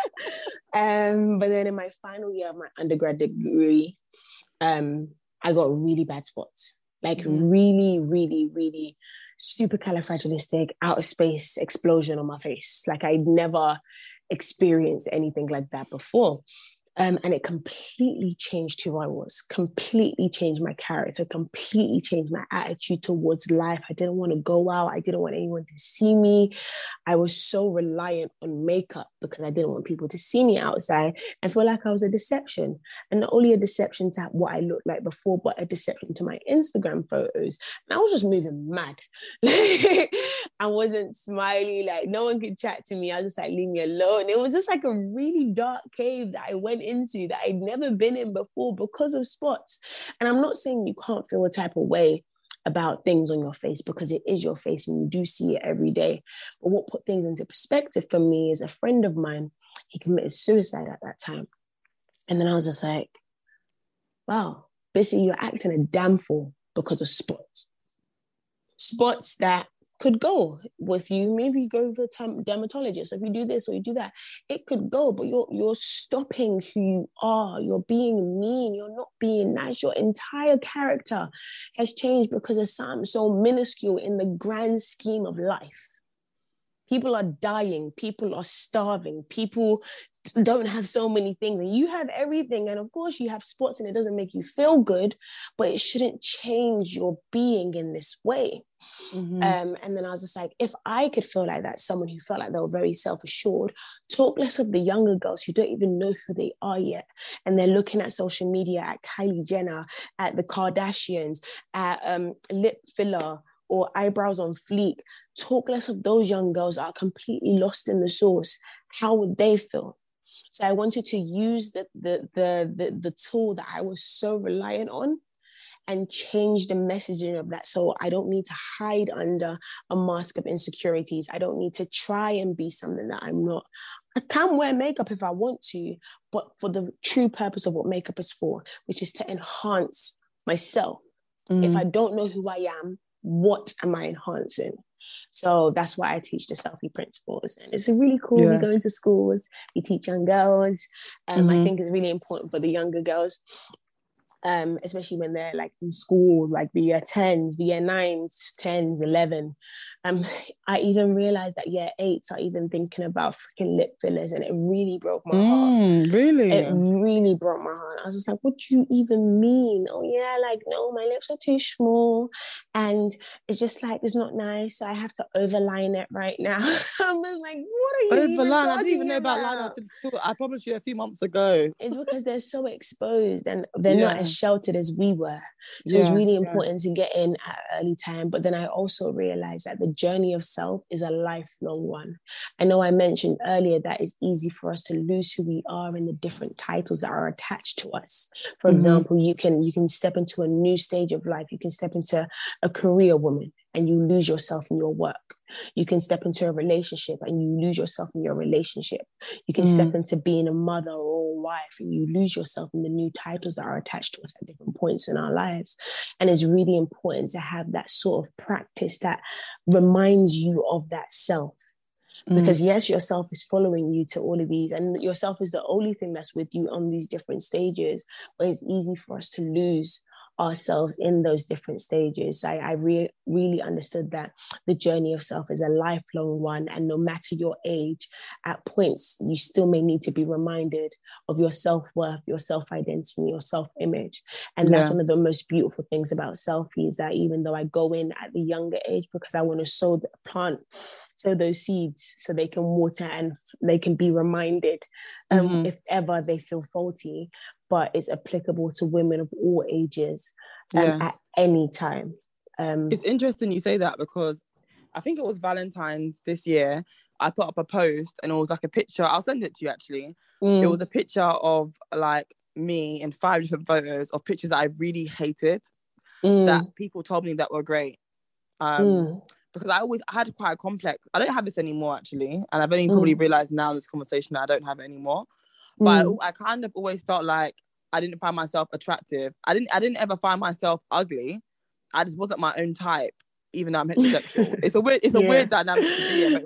there. But then in my final year of my undergrad degree, I got really bad spots, like really, really, really supercalifragilistic, outer space explosion on my face. Like I'd never experienced anything like that before. And it completely changed who I was, completely changed my character, completely changed my attitude towards life. I didn't want to go out. I didn't want anyone to see me. I was so reliant on makeup because I didn't want people to see me outside and feel like I was a deception. And not only a deception to what I looked like before, but a deception to my Instagram photos. And I was just moving mad. I wasn't smiley, like no one could chat to me. I was just like, leave me alone. It was just like a really dark cave that I went into that I'd never been in before because of spots. And I'm not saying you can't feel a type of way about things on your face because it is your face and you do see it every day. But what put things into perspective for me is a friend of mine, he committed suicide at that time. And then I was just like, wow, basically you're acting a damn fool because of spots. Spots that could go with you. Maybe you go to a dermatologist. If you do this or you do that, it could go, but you're stopping who you are. You're being mean. You're not being nice. Your entire character has changed because of something so minuscule in the grand scheme of life. People are dying. People are starving. People don't have so many things. And you have everything. And of course, you have spots and it doesn't make you feel good, but it shouldn't change your being in this way. Mm-hmm. And then I was just like, if I could feel like that, someone who felt like they were very self-assured, talk less of the younger girls who don't even know who they are yet. And they're looking at social media, at Kylie Jenner, at the Kardashians, at lip filler, or eyebrows on fleek. Talk less of those young girls that are completely lost in the sauce. How would they feel? So I wanted to use the tool that I was so reliant on and change the messaging of that. So I don't need to hide under a mask of insecurities. I don't need to try and be something that I'm not. I can wear makeup if I want to, but for the true purpose of what makeup is for, which is to enhance myself. If I don't know who I am, what am I enhancing? So that's why I teach the selfie principles. And it's really cool. We go into schools, we teach young girls. I think it's really important for the younger girls, especially when they're like in schools, like the year 10s, the year 9s, 10s, 11. I even realized that year 8s are even thinking about freaking lip fillers, and it really broke my heart. Really? It really broke my heart. I was just like, what do you even mean? Oh yeah, like, no, my lips are too small and it's just like, it's not nice, so I have to overline it right now. I'm just like, what are you even talking I didn't even know about line until I promised you a few months ago. It's because they're so exposed and they're not as sheltered as we were. So it's really important to get in at an early time. But then I also realized that the journey of self is a lifelong one. I know I mentioned earlier that it's easy for us to lose who we are in the different titles that are attached to us. For example, you can step into a new stage of life. You can step into a career woman and you lose yourself in your work. You can step into a relationship and you lose yourself in your relationship. You can step into being a mother or a wife and you lose yourself in the new titles that are attached to us at different points in our lives. And it's really important to have that sort of practice that reminds you of that self. Because yes, yourself is following you to all of these, and yourself is the only thing that's with you on these different stages, but it's easy for us to lose ourselves in those different stages. So I really understood that the journey of self is a lifelong one, and no matter your age, at points you still may need to be reminded of your self-worth, your self-identity, your self-image. And that's one of the most beautiful things about selfie, is that even though I go in at the younger age because I want to sow those seeds so they can water and they can be reminded if ever they feel faulty, but it's applicable to women of all ages at any time. It's interesting you say that, because I think it was Valentine's this year. I put up a post and it was like a picture. I'll send it to you actually. It was a picture of like me in 5 different photos of pictures that I really hated that people told me that were great. Because I had quite a complex. I don't have this anymore actually. And I've only probably realized now in this conversation that I don't have it anymore. But I kind of always felt like I didn't find myself attractive. I didn't ever find myself ugly. I just wasn't my own type, even though I'm heterosexual. It's a weird dynamic to be in. But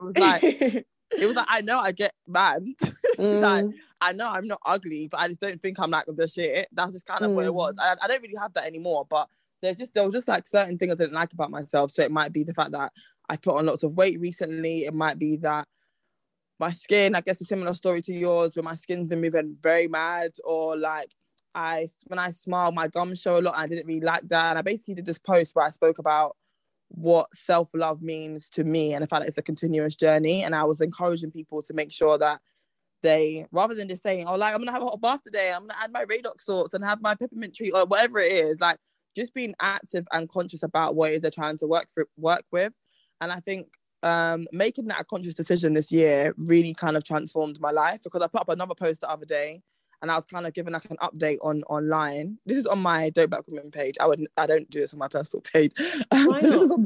it was like I know I get mad. Like I know I'm not ugly, but I just don't think I'm like the shit. That's just kind of what it was. I don't really have that anymore. But there was just like certain things I didn't like about myself. So it might be the fact that I put on lots of weight recently. It might be that my skin, I guess a similar story to yours, where my skin's been moving very mad, or like when I smile, my gums show a lot, and I didn't really like that. And I basically did this post where I spoke about what self-love means to me and the fact that it's a continuous journey. And I was encouraging people to make sure that they, rather than just saying, oh, like, I'm gonna have a hot bath today, I'm gonna add my Radox salts and have my peppermint tree, or whatever it is, like just being active and conscious about what it is they're trying to work with. And I think making that a conscious decision this year really kind of transformed my life, because I put up another post the other day and I was kind of giving like an update online. This is on my Dope Black Women page. I don't do this on my personal page. Why not?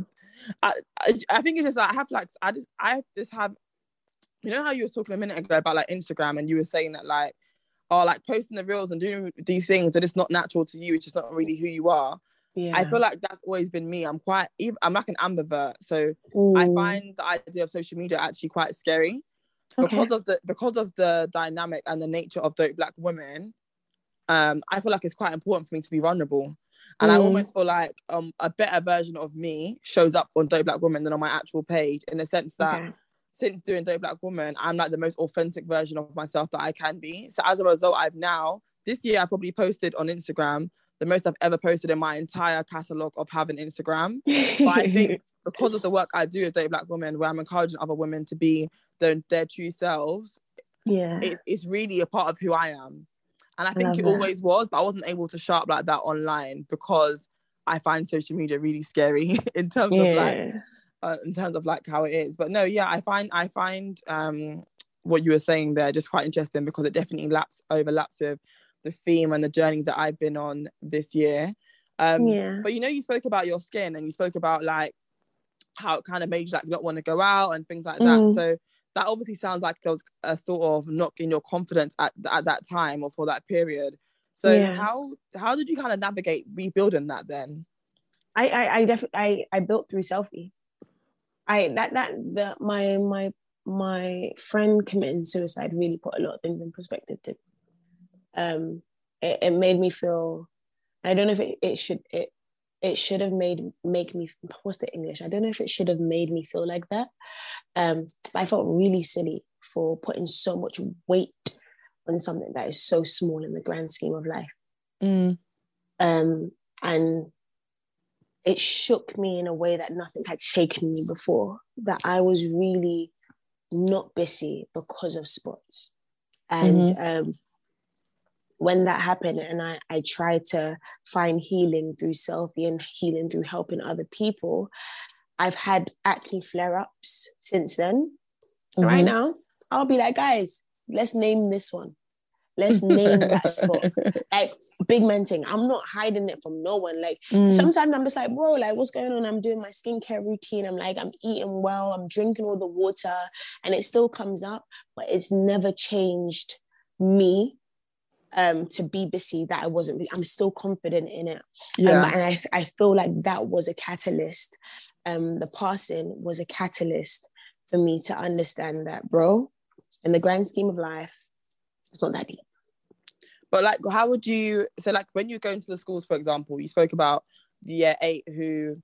I think it's just like I just have, you know how you were talking a minute ago about like Instagram, and you were saying that like, oh, like posting the reels and doing these things that it's not natural to you, it's just not really who you are. I feel like that's always been me. I'm like an ambivert, so I find the idea of social media actually quite scary because of the dynamic and the nature of Dope Black Women. I feel like it's quite important for me to be vulnerable, and I almost feel like a better version of me shows up on Dope Black Women than on my actual page, in the sense that since doing Dope Black Woman, I'm like the most authentic version of myself that I can be. So as a result, this year I probably posted on Instagram the most I've ever posted in my entire catalogue of having Instagram. But I think because of the work I do with Dope Black Women, where I'm encouraging other women to be their true selves, it's really a part of who I am. And I think it always was, but I wasn't able to show up like that online because I find social media really scary in terms of like how it is. But no, I find what you were saying there just quite interesting, because it definitely overlaps with the theme and the journey that I've been on this year. But you know, you spoke about your skin, and you spoke about like how it kind of made you like not want to go out and things like that. So that obviously sounds like there was a sort of knock in your confidence at that time or for that period. So how did you kind of navigate rebuilding that then? I definitely built through selfie. My friend committing suicide really put a lot of things in perspective to it made me feel, I don't know if it should have make me, what's the English? I don't know if it should have made me feel like that. But I felt really silly for putting so much weight on something that is so small in the grand scheme of life. And it shook me in a way that nothing had shaken me before, that I was really not busy because of sports. And when that happened, and I tried to find healing through selfie and healing through helping other people, I've had acne flare-ups since then. Right now, I'll be like, guys, let's name this one. Let's name that spot. Like, big man thing. I'm not hiding it from no one. Like, sometimes I'm just like, bro, like, what's going on? I'm doing my skincare routine. I'm like, I'm eating well. I'm drinking all the water. And it still comes up. But it's never changed me to be busy that I wasn't. I'm still confident in it. And I feel like that was a catalyst. The passing was a catalyst for me to understand that, bro, in the grand scheme of life, it's not that deep. But like, how would you, so like when you go into the schools, for example, you spoke about the year 8 who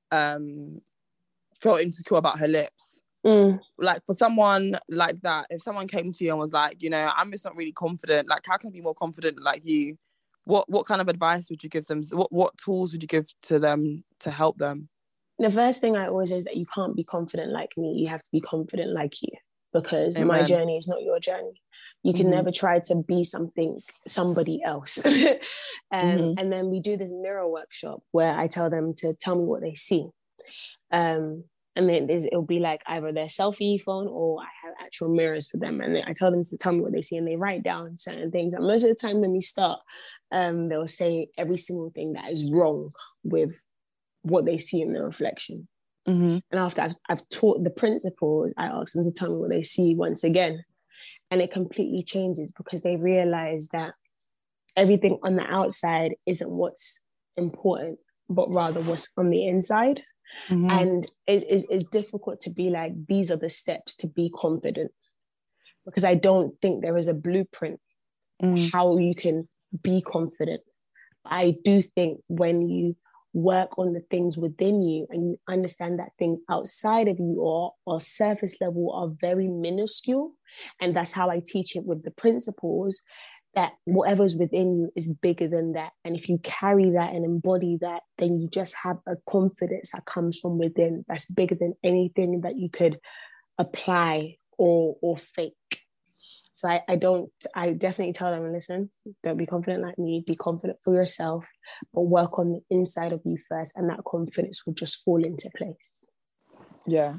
felt insecure about her lips. Like for someone like that, if someone came to you and was like, you know, I'm just not really confident, like how can I be more confident like you? What kind of advice would you give them? What tools would you give to them to help them? The first thing I always say is that you can't be confident like me. You have to be confident like you, because Amen. My journey is not your journey. You can never try to be somebody else. And then we do this mirror workshop where I tell them to tell me what they see. And then it'll be like either their selfie phone or I have actual mirrors for them. And I tell them to tell me what they see, and they write down certain things. And most of the time when we start, they'll say every single thing that is wrong with what they see in the reflection. And after I've taught the principles, I ask them to tell me what they see once again. And it completely changes, because they realize that everything on the outside isn't what's important, but rather what's on the inside. And it's difficult to be like, these are the steps to be confident, because I don't think there is a blueprint how you can be confident. I do think when you work on the things within you and you understand that things outside of you or surface level are very minuscule, and that's how I teach it with the principles, that whatever's within you is bigger than that. And if you carry that and embody that, then you just have a confidence that comes from within that's bigger than anything that you could apply or fake. So I definitely tell them, listen, don't be confident like me, be confident for yourself, but work on the inside of you first, and that confidence will just fall into place. Yeah.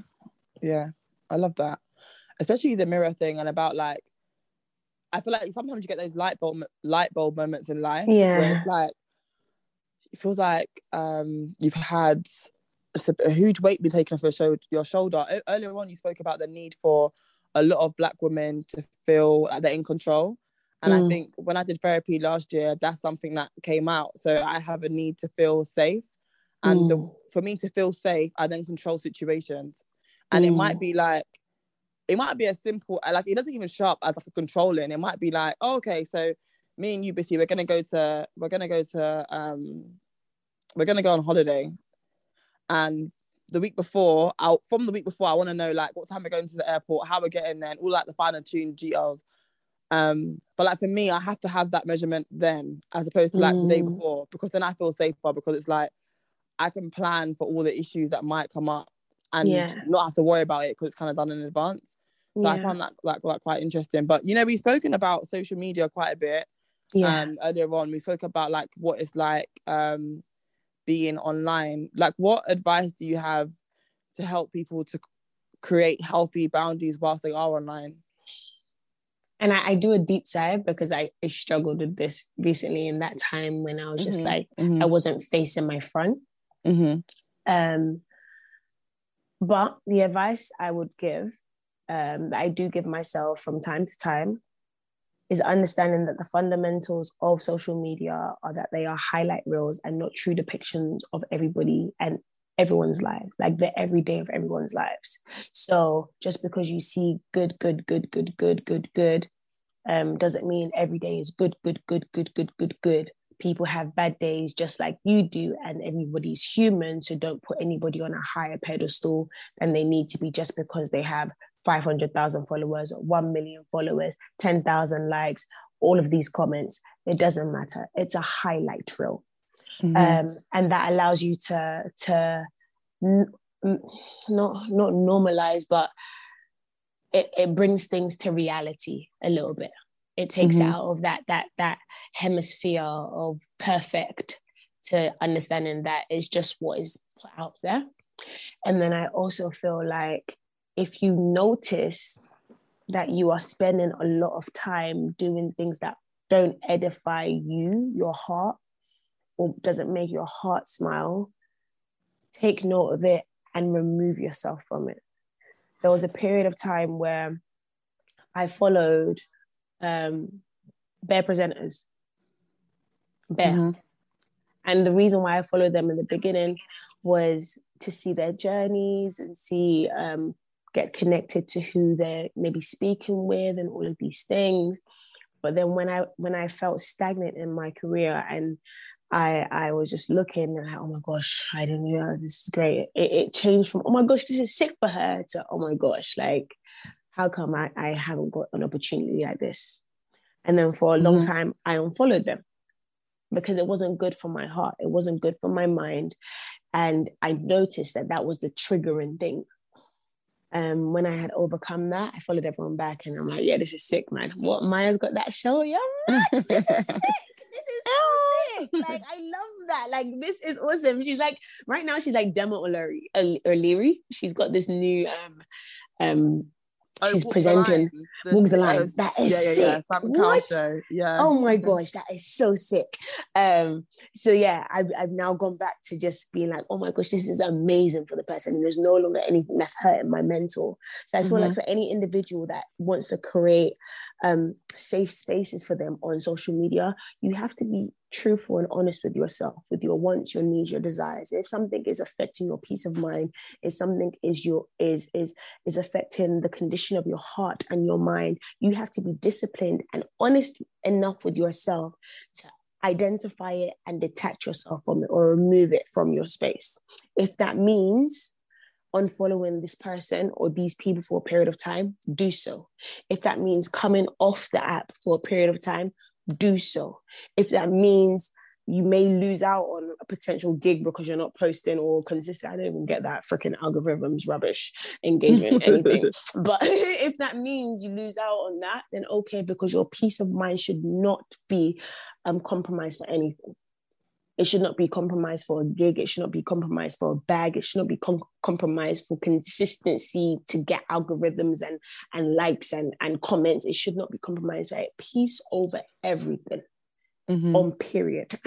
I love that. Especially the mirror thing, and about like, I feel like sometimes you get those light bulb moments in life where it's like, it feels like you've had a huge weight being taken off your shoulder. Earlier on, you spoke about the need for a lot of Black women to feel like they're in control. And I think when I did therapy last year, that's something that came out. So I have a need to feel safe. And for me to feel safe, I then control situations. And it might be like, it might be as simple, like it doesn't even show up as like a controlling. It might be like, oh, okay, so me and you, Bissy, we're gonna go on holiday. And the week before, I want to know like what time we're going to the airport, how we're getting there, and all like the finer tuned details. But like for me, I have to have that measurement then, as opposed to like the day before, because then I feel safer, because it's like I can plan for all the issues that might come up and not have to worry about it, because it's kind of done in advance. So I found that like quite interesting. But you know, we've spoken about social media quite a bit. Earlier on, we spoke about like what it's like being online. Like, what advice do you have to help people to create healthy boundaries whilst they are online? And I do a deep dive because I struggled with this recently in that time when I was just like, I wasn't facing my front. But the advice I would give, that I do give myself from time to time, is understanding that the fundamentals of social media are that they are highlight reels and not true depictions of everybody and everyone's life, like the everyday of everyone's lives. So just because you see good, doesn't mean every day is good. People have bad days just like you do, and everybody's human. So don't put anybody on a higher pedestal than they need to be just because they have 500,000 followers, 1 million followers, 10,000 likes, all of these comments. It doesn't matter. It's a highlight reel. And that allows you to not normalize, but it brings things to reality a little bit. It takes it out of that hemisphere of perfect to understanding that it's just what is put out there. And then I also feel like if you notice that you are spending a lot of time doing things that don't edify you, your heart, or doesn't make your heart smile, take note of it and remove yourself from it. There was a period of time where I followed bare presenters. And the reason why I followed them in the beginning was to see their journeys and see, get connected to who they're maybe speaking with and all of these things. But then when I felt stagnant in my career and I was just looking and like, oh my gosh, I didn't realize this is great. It changed from, oh my gosh, this is sick for her, to, oh my gosh, like, how come I haven't got an opportunity like this? And then for a long time, I unfollowed them because it wasn't good for my heart. It wasn't good for my mind. And I noticed that was the triggering thing. When I had overcome that, I followed everyone back and I'm like, yeah, this is sick, man. What, Maya's got that show? Yeah, man, this is sick. This is so sick. Like, I love that. Like, this is awesome. She's like, right now, she's like Demo O'Leary. She's got this new, she's presenting Walk the Line. That is sick. What? Yeah. Oh my gosh, that is so sick. So yeah, I've now gone back to just being like, oh my gosh, this is amazing for the person. And there's no longer anything that's hurting my mental. So I feel like for any individual that wants to create safe spaces for them on social media, you have to be truthful and honest with yourself, with your wants, your needs, your desires. If something is affecting your peace of mind, if something is affecting the condition of your heart and your mind, you have to be disciplined and honest enough with yourself to identify it and detach yourself from it or remove it from your space. If that means unfollowing this person or these people for a period of time, do so. If that means coming off the app for a period of time, do so. If that means you may lose out on a potential gig because you're not posting or consistent, I don't even get that freaking algorithms, rubbish, engagement, anything. But if that means you lose out on that, then okay, because your peace of mind should not be compromised for anything. It should not be compromised for a gig. It should not be compromised for a bag. It should not be compromised for consistency to get algorithms and likes and comments. It should not be compromised, right? Peace over everything. On period.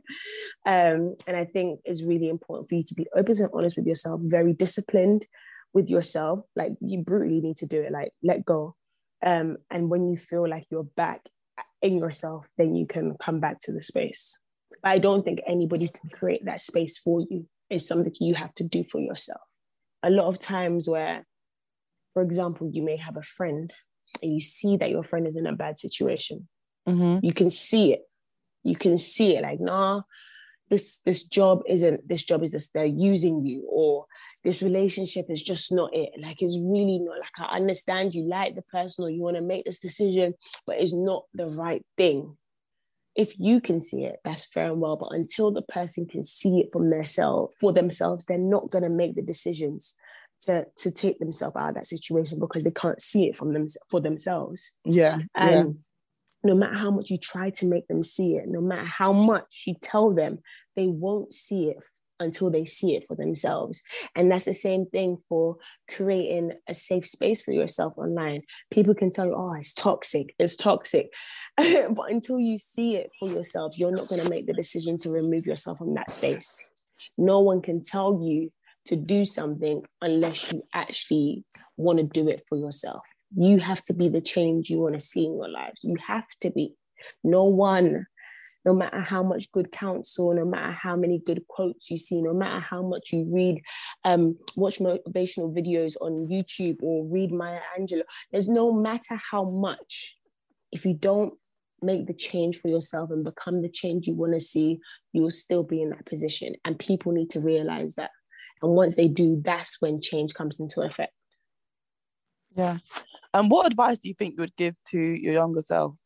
And I think it's really important for you to be open and honest with yourself, very disciplined with yourself. Like, you brutally need to do it, like, let go. And when you feel like you're back in yourself, then you can come back to the space. But I don't think anybody can create that space for you. It's something you have to do for yourself. A lot of times where, for example, you may have a friend and you see that your friend is in a bad situation. You can see it. You can see it, like, nah, this job is just, they're using you, or this relationship is just not it. Like, it's really not, like, I understand you like the person or you want to make this decision, but it's not the right thing. If you can see it, that's fair and well. But until the person can see it for themselves, they're not going to make the decisions to take themselves out of that situation because they can't see it for themselves. Yeah. And no matter how much you try to make them see it, no matter how much you tell them, they won't see it until they see it for themselves. And that's the same thing for creating a safe space for yourself online. People can tell you, oh, it's toxic. But until you see it for yourself, you're not going to make the decision to remove yourself from that space. No one can tell you to do something unless you actually want to do it for yourself. You have to be the change you want to see in your lives. You have to be. No one, no matter how much good counsel, no matter how many good quotes you see, no matter how much you read, watch motivational videos on YouTube or read Maya Angelou, there's no matter how much, if you don't make the change for yourself and become the change you want to see, you'll still be in that position. And people need to realize that. And once they do, that's when change comes into effect. Yeah. And what advice do you think you would give to your younger self?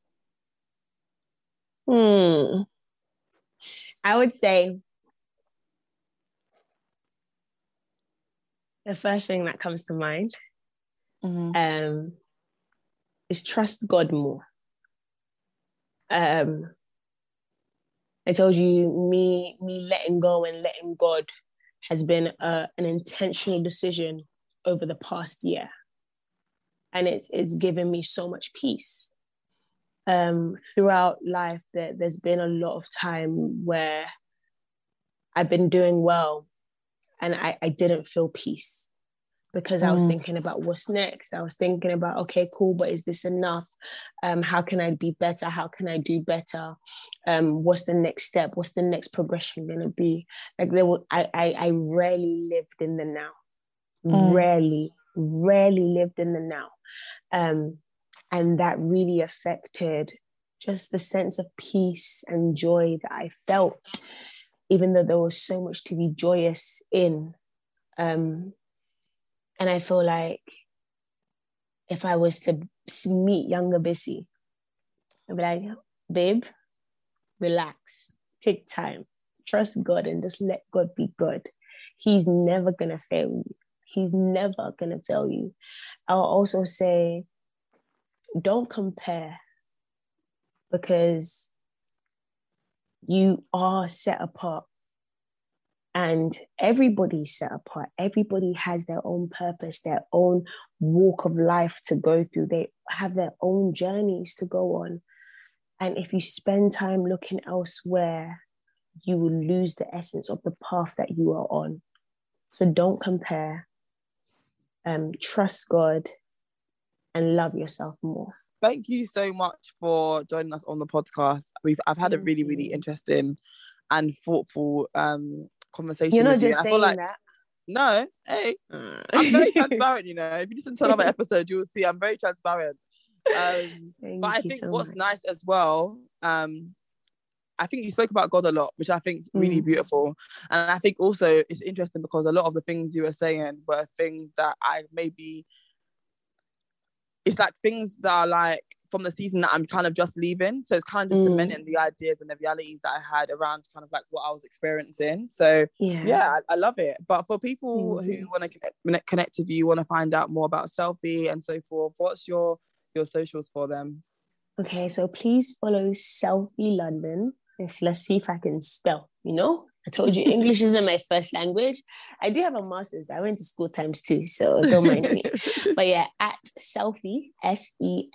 I would say the first thing that comes to mind is trust God more. I told you, me letting go and letting God has been an intentional decision over the past year. And it's given me so much peace. Throughout life, there's been a lot of time where I've been doing well and I didn't feel peace because I was thinking about what's next. I was thinking about, okay, cool, but is this enough? How can I be better? How can I do better? What's the next step? What's the next progression going to be? Like I rarely lived in the now. Rarely lived in the now. And that really affected just the sense of peace and joy that I felt, even though there was so much to be joyous in. And I feel like if I was to meet younger Bissy, I'd be like, babe, relax, take time, trust God and just let God be God. He's never going to fail you. He's never going to fail you. I'll also say, don't compare, because you are set apart and everybody's set apart. Everybody has their own purpose, their own walk of life to go through. They have their own journeys to go on. And if you spend time looking elsewhere, you will lose the essence of the path that you are on. So don't compare. Trust God and love yourself more. Thank you so much for joining us on the podcast. I've had a really, really interesting and thoughtful conversation. You're not with just you. saying like, that. No, hey, I'm very transparent, you know. If you listen to another episode, you will see I'm very transparent. But I think so what's nice as well, I think you spoke about God a lot, which I think is really beautiful. And I think also it's interesting because a lot of the things you were saying were things that I maybe, it's like things that are like from the season that I'm kind of just leaving. So it's kind of just cementing the ideas and the realities that I had around kind of like what I was experiencing. So yeah, I love it. But for people who want to connect with you, want to find out more about Selfie and so forth, what's your socials for them? Okay, so please follow Selfie London. Let's see if I can spell, you know? I told you English isn't my first language. I do have a master's. I went to school ×2, so don't mind me. But yeah, at Selfie, SELFIE,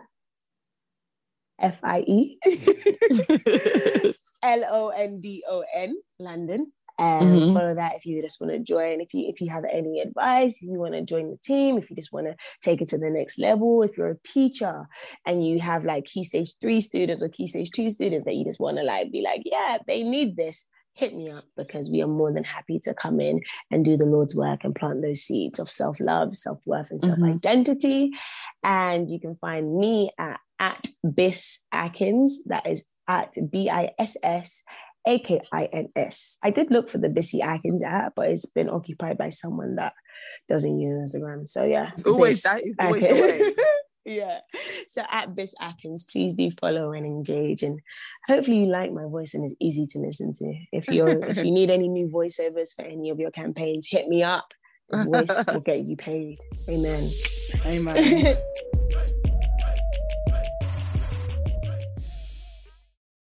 LONDON, London. And follow that if you just want to join. If you have any advice, if you want to join the team, if you just want to take it to the next level, if you're a teacher and you have like Key Stage 3 students or Key Stage 2 students that you just want to like be like, yeah, they need this, hit me up, because we are more than happy to come in and do the Lord's work and plant those seeds of self-love, self-worth, and self-identity. And you can find me at Biss Akins. That is at BISS AKINS. I did look for the Bissy Akins app, but it's been occupied by someone that doesn't use Instagram. So yeah, it's always that is always the way. Yeah. So at Biss Akins, please do follow and engage, and hopefully you like my voice and it's easy to listen to. If you need any new voiceovers for any of your campaigns, hit me up. This voice will get you paid. Amen.